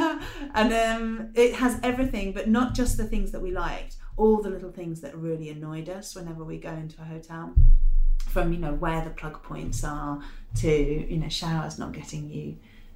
And um, it has everything, but not just the things that we liked. All the little things that really annoyed us whenever we go into a hotel. From, you know, where the plug points are to, you know, showers not getting you,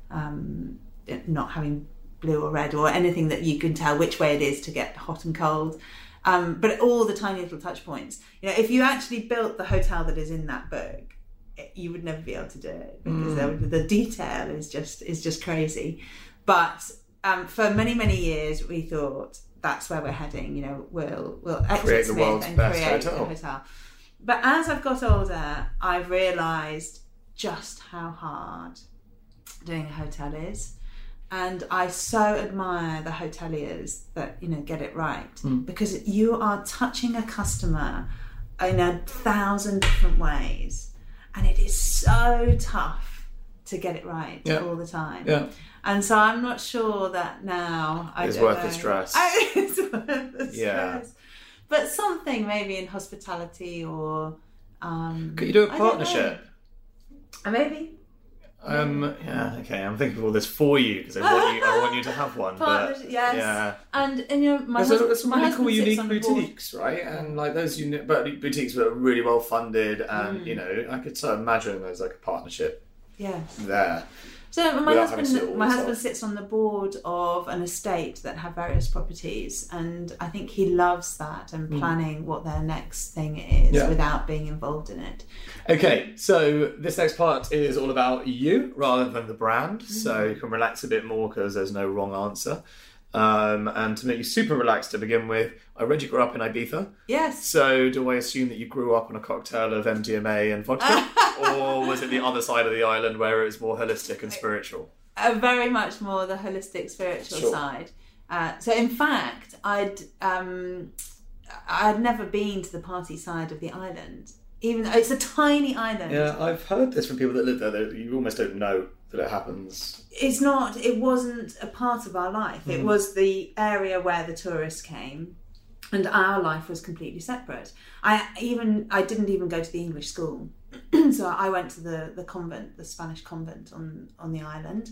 um, not having blue or red or anything that you can tell which way it is to get hot and cold. Um, but all the tiny little touch points. You know, if you actually built the hotel that is in that book, it, you would never be able to do it because mm. the, the detail is just is just crazy. But um, for many, many years, we thought that's where we're heading. You know, we'll we'll exit
Create the
Smith
world's
and
best
create
hotel.
a hotel. But as I've got older, I've realised just how hard doing a hotel is. And I so admire the hoteliers that, you know, get it right.
Mm.
Because you are touching a customer in a thousand different ways. And it is so tough to get it right
Yeah.
all the time.
Yeah.
And so I'm not sure that now... I
It's
don't
worth
know.
the stress.
I, it's worth the
Yeah.
stress. But something maybe in hospitality or... Um,
Could you do a
I don't
partnership?
know. Maybe.
Um, yeah, okay. I'm thinking of all this for you because I want you. I want you to have one.
Partnership,
but,
yes.
Yeah.
And, and you know, my
There's,
hus-
a, there's some
my
really
husband
cool,
sits
unique
on the board.
boutiques, right? And like those unique but boutiques that are really well funded, and
Mm.
you know, I could sort of imagine there's like a partnership
Yeah.
there.
So my
Without having to do it all
husband, my
yourself.
husband sits on the board of an estate that have various properties, and I think he loves that and planning what their next thing is
Yeah.
without being involved in it.
Okay, so this next part is all about you rather than the brand,
Mm-hmm.
so you can relax a bit more because there's no wrong answer. Um, and to make you super relaxed to begin with, I read you grew up in Ibiza.
Yes.
So do I assume that you grew up on a cocktail of M D M A and vodka? Or was it the other side of the island where it was more holistic and spiritual?
Uh, very much more the holistic spiritual
Sure.
side. Uh, so in fact, I'd um, I'd never been to the party side of the island. Even though it's a tiny island.
Yeah, I've heard this from people that live there. That you almost don't know that it happens.
It's not, it wasn't a part of our life. It was the area where the tourists came, and our life was completely separate. I even, I didn't even go to the English school. So I went to the, the convent, the Spanish convent on, on the island,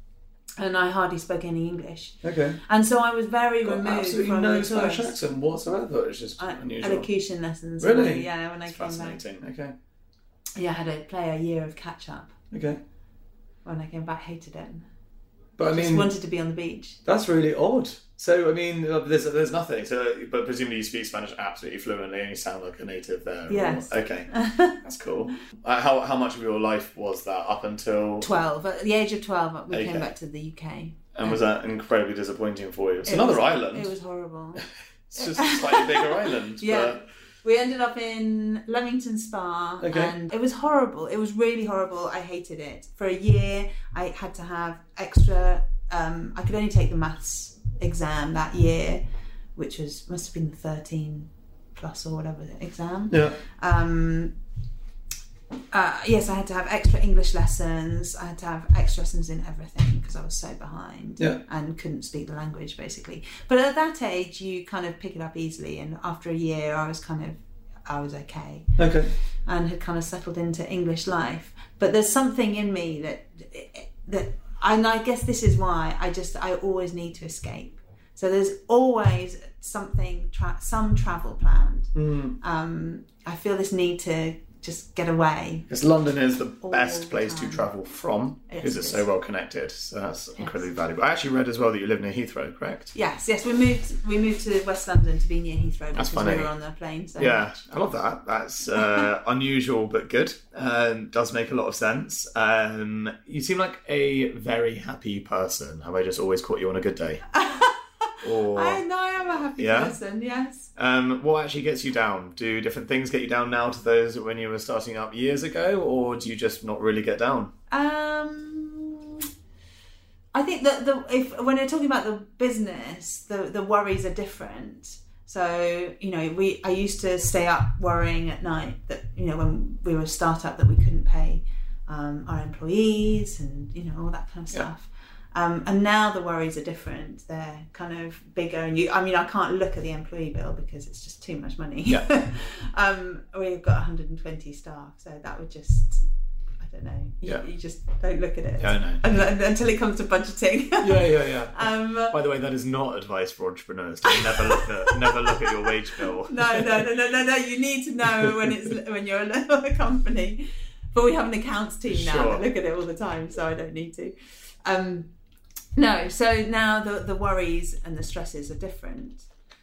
and I hardly spoke any English.
Okay.
And so I was very
Got
removed
absolutely
from
no
the
Spanish
tourists.
accent whatsoever. It's just
I,
unusual.
elocution lessons.
Really?
when I- yeah, when I
It's
came back.
fascinating. Okay.
Yeah, I had to play a year of catch up.
Okay.
When I came back, hated it.
But I
Just
mean,
wanted to be on the beach.
that's really odd. So, I mean, uh, there's there's nothing. So, but presumably you speak Spanish absolutely fluently and you sound like a native there. or-
Yes.
Okay. That's cool. Uh, how how much of your life was that up until...
twelve. At the age of twelve, we
Okay.
came back to the U K.
And was that incredibly disappointing for you? It's
It
another
was-
island.
It was horrible.
It's just a slightly bigger island.
Yeah. We ended up in Leamington Spa,
Okay.
and it was horrible. It was really horrible. I hated it. For a year, I had to have extra. Um, I could only take the maths exam that year, which was must have been the thirteen plus or whatever exam.
But, yeah.
Um, uh, yes, I had to have extra English lessons. I had to have extra lessons in everything because I was so behind
Yeah.
and couldn't speak the language, basically. But at that age, you kind of pick it up easily. And after a year, I was kind of, I was okay
Okay.
and had kind of settled into English life. But there's something in me that, that, and I guess this is why I just, I always need to escape. So there's always something, tra- some travel planned.
Mm.
Um, I feel this need to just get away.
Because London is the
All
best
the
place to
time.
travel from
Yes,
because
it
it's
is.
so well connected. So that's incredibly valuable. I actually read as well that you live near Heathrow, correct?
Yes, yes, we moved. We moved to West London to be near Heathrow
That's
because
funny.
we were on the plane. So
Yeah,
much.
I love that. That's uh, unusual but good. Um, does make a lot of sense. Um, you seem like a very happy person. Have I just always caught you on a good day? Or
I know I am a happy
Yeah?
person. Yes.
um, what actually gets you down? Do different things get you down now to those when you were starting up years ago, or do you just not really get down?
Um, I think that the if when you're talking about the business, the the worries are different. So, you know, we I used to stay up worrying at night that, you know, when we were a startup that we couldn't pay um, our employees and, you know, all that kind of stuff. Yeah. Um, and now the worries are different. They're kind of bigger. And you, I mean, I can't look at the employee bill because it's just too much money.
Yeah.
um, we've got one hundred twenty staff, so that would just... I don't know. You,
yeah.
you just don't look at it.
Yeah, I know.
And, and, until it comes to budgeting.
yeah, yeah, yeah.
Um,
By the way, that is not advice for entrepreneurs. To never look at never look at your wage bill.
No, no, no, no, no, no. You need to know when it's when you're a little company. But we have an accounts team now
Sure.
that look at it all the time, so I don't need to. Um, no, so now the the worries and the stresses are different.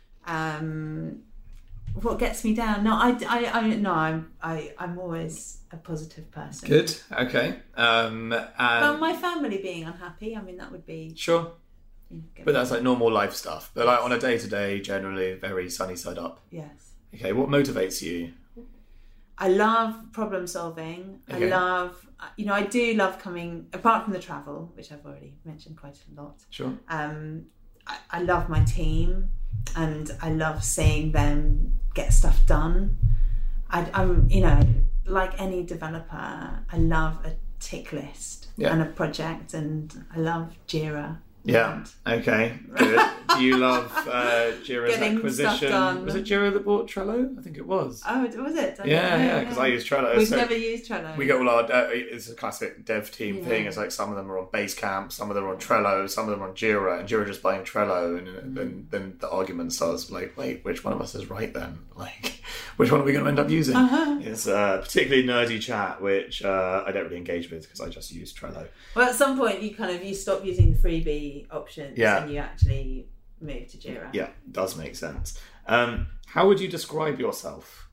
Um, what gets me down? No, I, I, I no, I'm, I, I'm always a positive person.
Good. Okay. Um, and
Well, my family being unhappy, I mean, that would be...
Sure.
You know, get
But that's like normal life stuff. But like on a day to day, generally very sunny side up.
Yes.
Okay. What motivates you?
I love problem solving.
Okay.
I love, you know, I do love coming, apart from the travel, which I've already mentioned quite a lot.
Sure.
Um, I, I love my team and I love seeing them get stuff done. I, I'm, you know, like any developer, I love a tick list
Yeah.
and a project, and I love Jira.
Yeah.
And
Okay. Good. Do you love uh, Jira's
Getting
acquisition?
stuff done.
Was it Jira that bought Trello? I think it was.
Oh, was it? I
yeah,
don't know,
yeah. Because I use Trello.
We've
so
never used Trello.
we get all our. Uh, it's a classic dev team
Yeah.
thing. It's like some of them are on Basecamp, some of them are on Trello, some of them are on Jira, and Jira just buying Trello, and
Mm.
then then the argument starts like, wait, which one of us is right then? Like, which one are we going to end up using?
Uh-huh.
It's a particularly nerdy chat, which uh, I don't really engage with because I just use Trello.
Well, at some point, you kind of you stop using the freebie options
Yeah.
and you actually move to Jira.
Yeah, does make sense. Um, how would you describe yourself?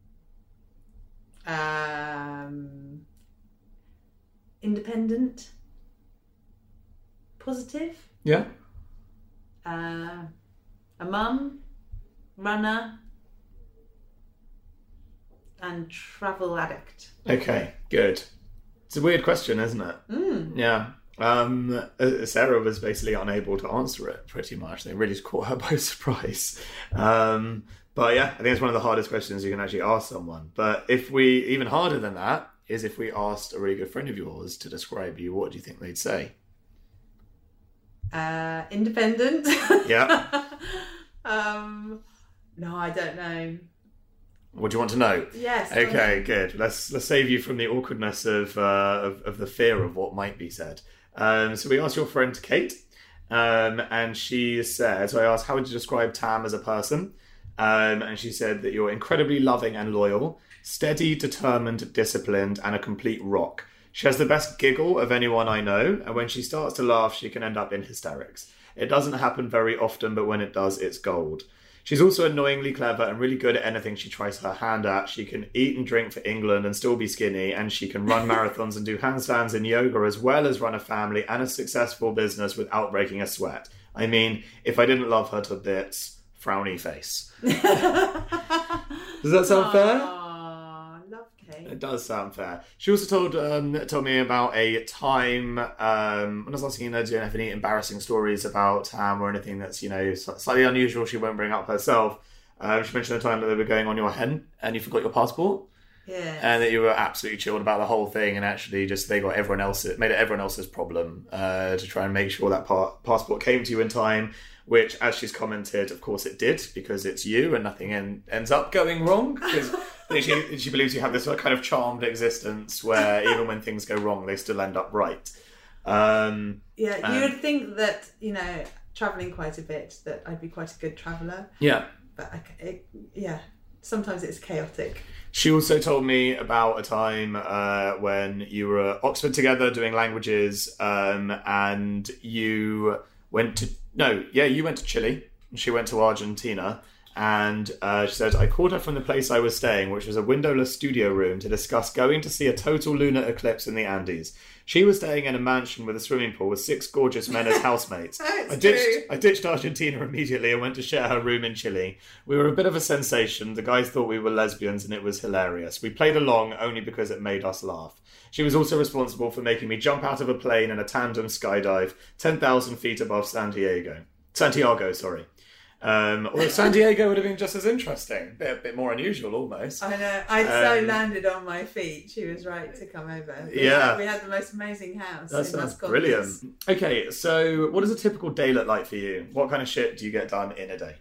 Um, independent, positive,
Yeah.
uh, a mum, runner, and travel addict.
Okay, good. It's a weird question, isn't it?
Mm.
Yeah. Um, uh, Sarah was basically unable to answer it, pretty much. They really caught her by surprise. Um, but yeah, I think it's one of the hardest questions you can actually ask someone. But if we, even harder than that, is if we asked a really good friend of yours to describe you, what do you think they'd say?
Uh, independent.
Yeah.
um, no, I don't know.
What do you want to know?
Yes.
Okay, good. Let's let's save you from the awkwardness of uh, of, of the fear of what might be said. Um, so we asked your friend Kate, um, and she said, so I asked, how would you describe Tam as a person? Um, and she said that you're incredibly loving and loyal, steady, determined, disciplined, and a complete rock. She has the best giggle of anyone I know, and when she starts to laugh, she can end up in hysterics. It doesn't happen very often, but when it does, it's gold. She's also annoyingly clever and really good at anything she tries her hand at. She can eat and drink for England and still be skinny, and she can run marathons and do handstands and yoga, as well as run a family and a successful business without breaking a sweat. I mean, if I didn't love her to bits, frowny face. Does that sound fair?
Aw, love Kate.
It does sound fair. She also told um, told me about a time um, when I was asking her, do you have any embarrassing stories about Tam or anything that's, you know, slightly unusual she won't bring up herself. Uh, she mentioned the time that they were going on your hen and you forgot your passport.
Yes.
And that you were absolutely chilled about the whole thing, and actually just they got everyone else, it made it everyone else's problem uh, to try and make sure that pa- passport came to you in time, which, as she's commented, of course it did, because it's you and nothing en- ends up going wrong. Because she, she believes you have this kind of charmed existence where even when things go wrong, they still end up right. Um,
Yeah, you
um,
would think that, you know, travelling quite a bit, that I'd be quite a good traveller.
yeah.
But, I, it, yeah, sometimes it's chaotic.
She also told me about a time uh, when you were at Oxford together doing languages, um, and you went to... No, yeah, you went to Chile. She went to Argentina. And uh, she said, I called her from the place I was staying, which was a windowless studio room, to discuss going to see a total lunar eclipse in the Andes. She was staying in a mansion with a swimming pool with six gorgeous men as housemates. I ditched,
true.
I ditched Argentina immediately and went to share her room in Chile. We were a bit of a sensation. The guys thought we were lesbians and it was hilarious. We played along only because it made us laugh. She was also responsible for making me jump out of a plane in a tandem skydive ten thousand feet above San Diego. Santiago, sorry.
Um, or San Diego would have been just as interesting, a bit, a bit more unusual almost.
I know. I so
Um,
landed on my feet. She was right to come over. We
Yeah.
had, we had the most amazing house.
That
in
sounds
Las Condes.
brilliant. Okay, so what does a typical day look like for you? What kind of shit do you get done in a day?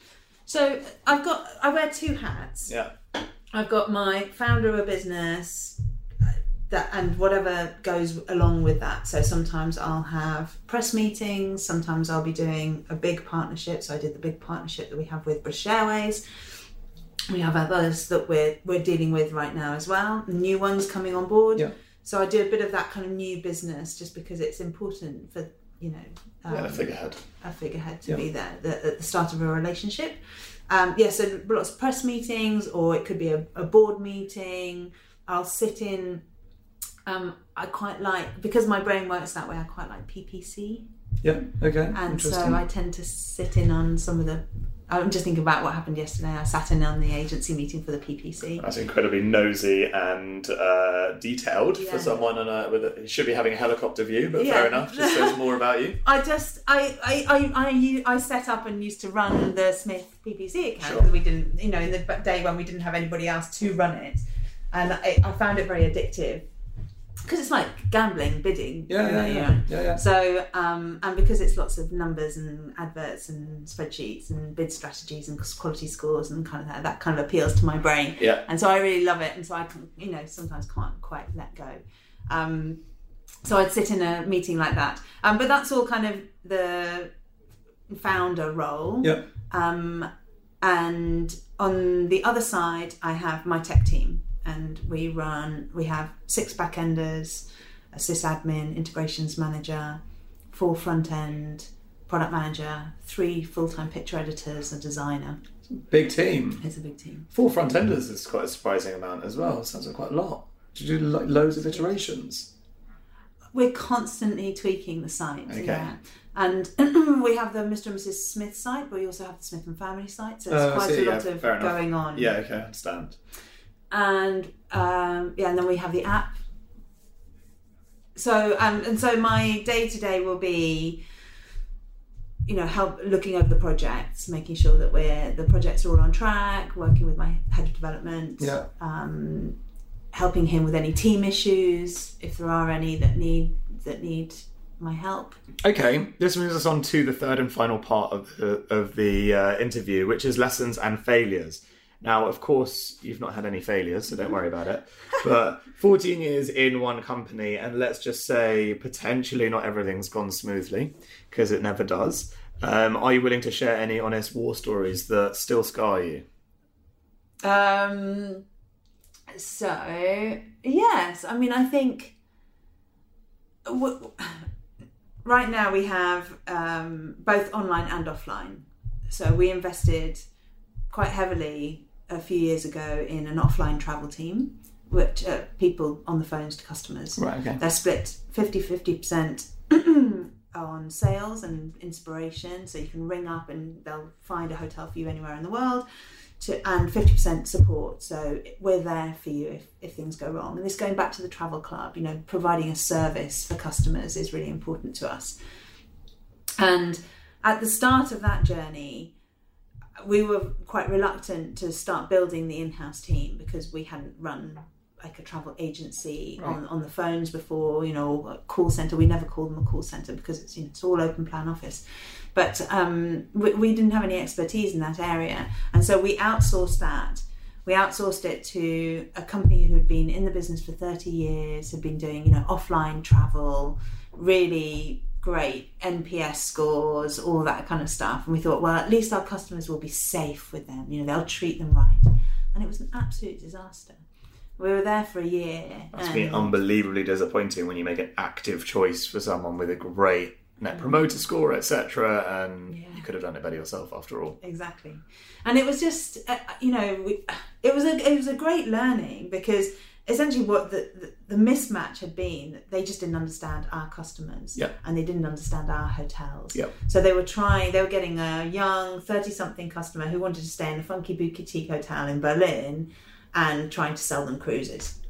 So I've got. I wear two hats.
Yeah.
I've got my founder of a business, uh, that and whatever goes along with that. So sometimes I'll have press meetings. Sometimes I'll be doing a big partnership. So I did the big partnership that we have with British Airways. We have others that we're we're dealing with right now as well. New ones coming on board.
Yeah.
So I do a bit of that kind of new business just because it's important for, you know, um,
Yeah, figurehead.
a figurehead to
Yeah.
be there the, at the start of a relationship. Um, yeah, so lots of press meetings, or it could be a, a board meeting. I'll sit in. Um, I quite like, because my brain works that way, I quite like P P C.
Yeah, okay.
And so
Interesting.
I tend to sit in on some of the. I'm just thinking about what happened yesterday. I sat in on the agency meeting for the P P C.
That's incredibly nosy and uh, detailed
Yeah.
for someone on a, with a, he should be having a helicopter view, but
Yeah.
fair enough. Just says more about you.
I just I I, I, I I set up and used to run the Smith P P C account
Sure.
because we didn't, you know, in the day when we didn't have anybody else to run it, and I, I found it very addictive because it's like gambling, bidding.
Yeah,
you know,
yeah,
you
yeah,
know.
yeah, yeah.
So um, and because it's lots of numbers and adverts and spreadsheets and bid strategies and quality scores and kind of that, that kind of appeals to my brain.
Yeah.
And so I really love it, and so I can, you know, sometimes can't quite let go. Um, so I'd sit in a meeting like that, um, but that's all kind of the founder role.
Yeah.
Um, and on the other side, I have my tech team, and we run. We have six backenders, a sysadmin, integrations manager, four front end, product manager, three full time picture editors, a designer.
Big team.
It's a big team.
Four front enders is quite a surprising amount as well. Sounds like quite a lot. Did you do like loads of iterations?
We're constantly tweaking the site.
Okay.
Yeah. And we have the Mister and Missus Smith site, but we also have the Smith and Family site. So there's
Oh, I
quite
see,
a lot
yeah,
of
fair enough.
going on.
Yeah, okay, I understand.
And um, yeah, and then we have the app. So um, and so my day to day will be, you know, help looking over the projects, making sure that we're the projects are all on track, working with my head of development,
Yeah.
um, helping him with any team issues if there are any that need that need my help.
Okay, this moves us on to the third and final part of the, of the uh, interview, which is lessons and failures. Now, of course, you've not had any failures, so don't worry about it. But fourteen years in one company, and let's just say potentially not everything's gone smoothly, because it never does. Um, are you willing to share any honest war stories that still scar you?
Um, so yes, I mean, I think w- right now we have um, both online and offline. So we invested quite heavily a few years ago in an offline travel team, which uh, people on the phones to customers.
Right, okay.
They're split fifty-fifty percent on sales and inspiration, so you can ring up and they'll find a hotel for you anywhere in the world, to, and fifty percent support, so we're there for you if, if things go wrong. And this, going back to the travel club, you know, providing a service for customers is really important to us. And at the start of that journey, we were quite reluctant to start building the in-house team because we hadn't run like a travel agency
Right.
on, on the phones before, you know, a call centre. We never called them a call centre because it's, you know, it's all open plan office. But um, we, we didn't have any expertise in that area. And so we outsourced that. We outsourced it to a company who had been in the business for thirty years, had been doing, you know, offline travel, really great N P S scores, all that kind of stuff. And we thought, well, at least our customers will be safe with them. You know, they'll treat them right. And it was an absolute disaster. We were there for a year.
That's
and-
been unbelievably disappointing when you make an active choice for someone with a great net promoter score, et cetera, and
Yeah.
you could have done it better yourself after all.
Exactly. And it was just, uh, you know, we, it was a it was a great learning, because essentially what the, the, the mismatch had been that they just didn't understand our customers.
Yeah.
And they didn't understand our hotels.
Yeah.
So they were trying, they were getting a young thirty-something customer who wanted to stay in a funky boutique hotel in Berlin and trying to sell them cruises.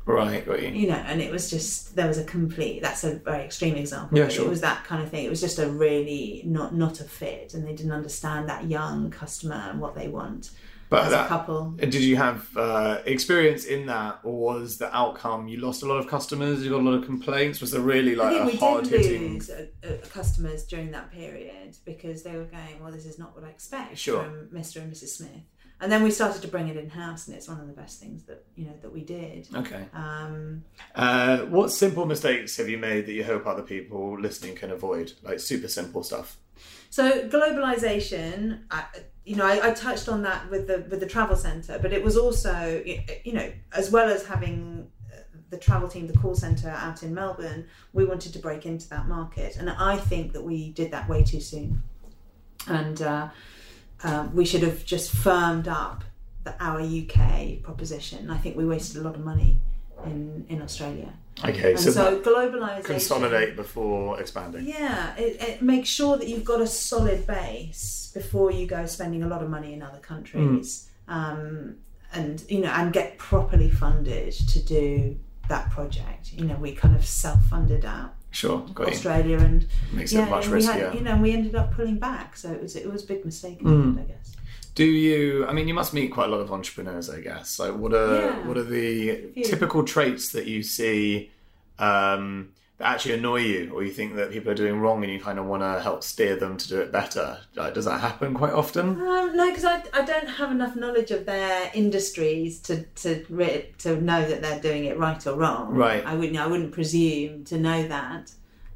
Right, got you.
You know, and it was just, there was a complete, that's a very extreme example.
Yeah,
but
sure.
It was that kind of thing. It was just a really not not a fit, and they didn't understand that young customer and what they want
But
as
that,
a couple.
did you have uh, experience in that, or was the outcome you lost a lot of customers? You got a lot of complaints? Was there really like
I
a
think we
hard
did
hitting?
lose uh, uh, customers during that period because they were going, well, this is not what I expect
Sure.
from Mister and Missus Smith. And then we started to bring it in house, and it's one of the best things that you know that we did.
Okay.
Um,
Uh, what simple mistakes have you made that you hope other people listening can avoid? Like super simple stuff.
So globalization, I, you know, I, I touched on that with the with the travel centre, but it was also, you know, as well as having the travel team, the call centre out in Melbourne, we wanted to break into that market, and I think that we did that way too soon, and uh, uh, we should have just firmed up the, our U K proposition. I think we wasted a lot of money in in Australia.
Okay,
And
so,
so,
that-
globalization.
consolidate before expanding.
Yeah, it, it make sure that you've got a solid base before you go spending a lot of money in other countries, um, and you know, and get properly funded to do that project. You know, we kind of self-funded out
Sure, got you.
Australia, and
Makes
yeah,
it much
and we
riskier.
had, you know, we ended up pulling back, so it was it was a big mistake, in the end, I guess.
Do you? I mean, you must meet quite a lot of entrepreneurs, I guess. Like, what are
Yeah.
what are the
Few.
typical traits that you see um, that actually annoy you, or you think that people are doing wrong, and you kind of want to help steer them to do it better? Like, does that happen quite often?
Um, no, because I, I don't have enough knowledge of their industries to to re- to know that they're doing it right or wrong.
Right.
I wouldn't I wouldn't presume to know that.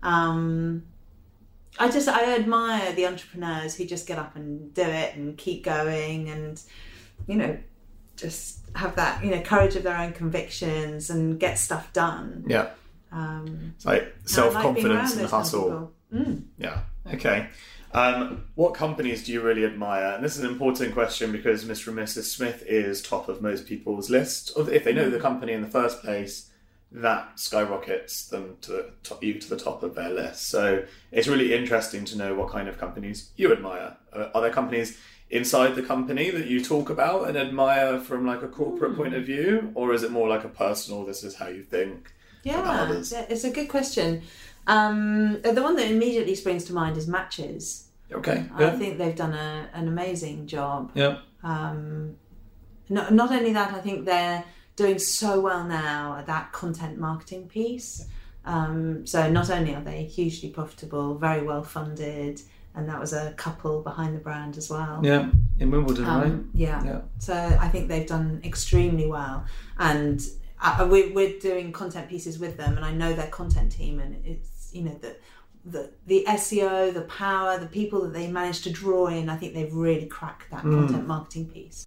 Um, I just I admire the entrepreneurs who just get up and do it and keep going, and you know, just have that you know courage of their own convictions and get stuff done.
Yeah,
Um,
it's like
and I like being
self-confidence
around
and
those kind of
hustle.
people. Mm.
Yeah. Okay. Um, what companies do you really admire? And this is an important question because Mister and Missus Smith is top of most people's list. Of- If they know the company in the first place, that skyrockets them to the top, you to the top of their list. So it's really interesting to know what kind of companies you admire. Uh, are there companies inside the company that you talk about and admire from like a corporate point of view, or is it more like a personal? This is how you think. about
Yeah,
others?
yeah, it's a good question. Um, the one that immediately springs to mind is Matches.
Okay.
I think they've done a, an amazing job.
Yeah.
Um, not, not only that, I think they're doing so well now at that content marketing piece. Um, so not only are they hugely profitable, very well funded, and that was a couple behind the brand as well.
Yeah. In Wimbledon,
Um,
right?
yeah.
Yeah.
So I think they've done extremely well, and uh, we're we're doing content pieces with them, and I know their content team, and it's you know the the the S E O, the power, the people that they managed to draw in. I think they've really cracked that content marketing piece.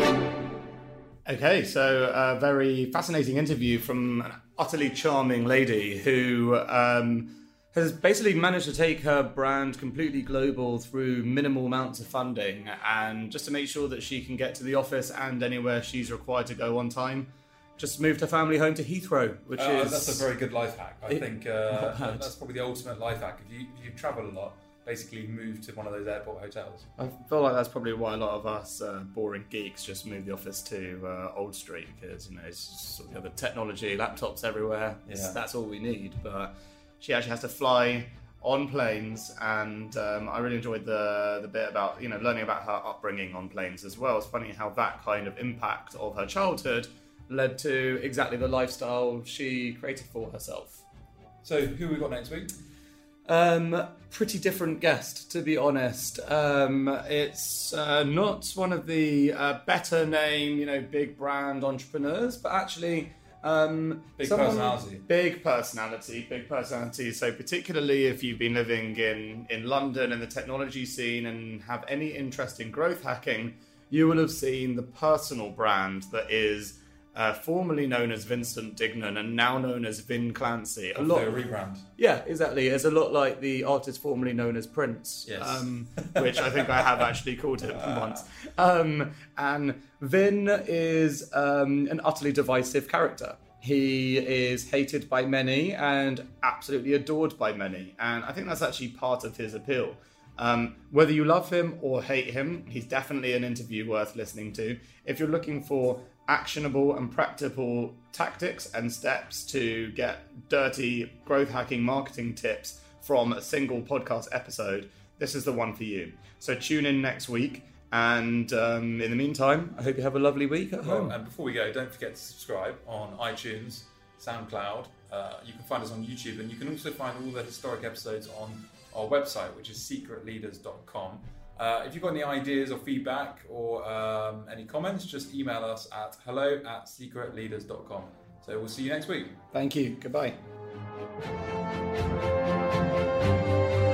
Okay, so a very fascinating interview from an utterly charming lady who um, has basically managed to take her brand completely global through minimal amounts of funding, and just to make sure that she can get to the office and anywhere she's required to go on time, just moved her family home to Heathrow, which
Uh,
is...
that's a very good life hack. I
It-
think uh,
not bad.
that's probably the ultimate life hack. If you if you travel a lot, basically move to one of those airport hotels.
I feel like that's probably why a lot of us uh, boring geeks just move the office to uh, Old Street, because you know it's just sort of the other technology, laptops everywhere. It's-
Yeah.
That's all we need. But she actually has to fly on planes, and um, I really enjoyed the the bit about you know learning about her upbringing on planes as well. It's funny how that kind of impact of her childhood led to exactly the lifestyle she created for herself.
So who we got next week?
Um, pretty different guest, to be honest. Um, it's uh, not one of the uh, better name, you know, big brand entrepreneurs, but actually um,
Big
someone-
personality.
Big personality, big personality. So particularly if you've been living in, in London in the technology scene and have any interest in growth hacking, you will have seen the personal brand that is Uh, formerly known as Vincent Dignan and now known as Vin Clancy. A lot,
The rebrand.
yeah, exactly. It's a lot like the artist formerly known as Prince,
Yes.
um, which I think I have actually called him once. Um, and Vin is um, an utterly divisive character. He is hated by many and absolutely adored by many. And I think that's actually part of his appeal.
Um, whether you love him or hate him, he's definitely an interview worth listening to. If you're looking for actionable and practical tactics and steps to get dirty growth hacking marketing tips from a single podcast episode, this is the one for you. So tune in next week. And um, in the meantime, I hope you have a lovely week at home.
Well, and before we go, don't forget to subscribe on iTunes, SoundCloud. Uh, you can find us on YouTube, and you can also find all the historic episodes on our website, which is secret leaders dot com. Uh, if you've got any ideas or feedback or um, any comments, just email us at hello at secret leaders dot com. So we'll see you next week.
Thank you. Goodbye.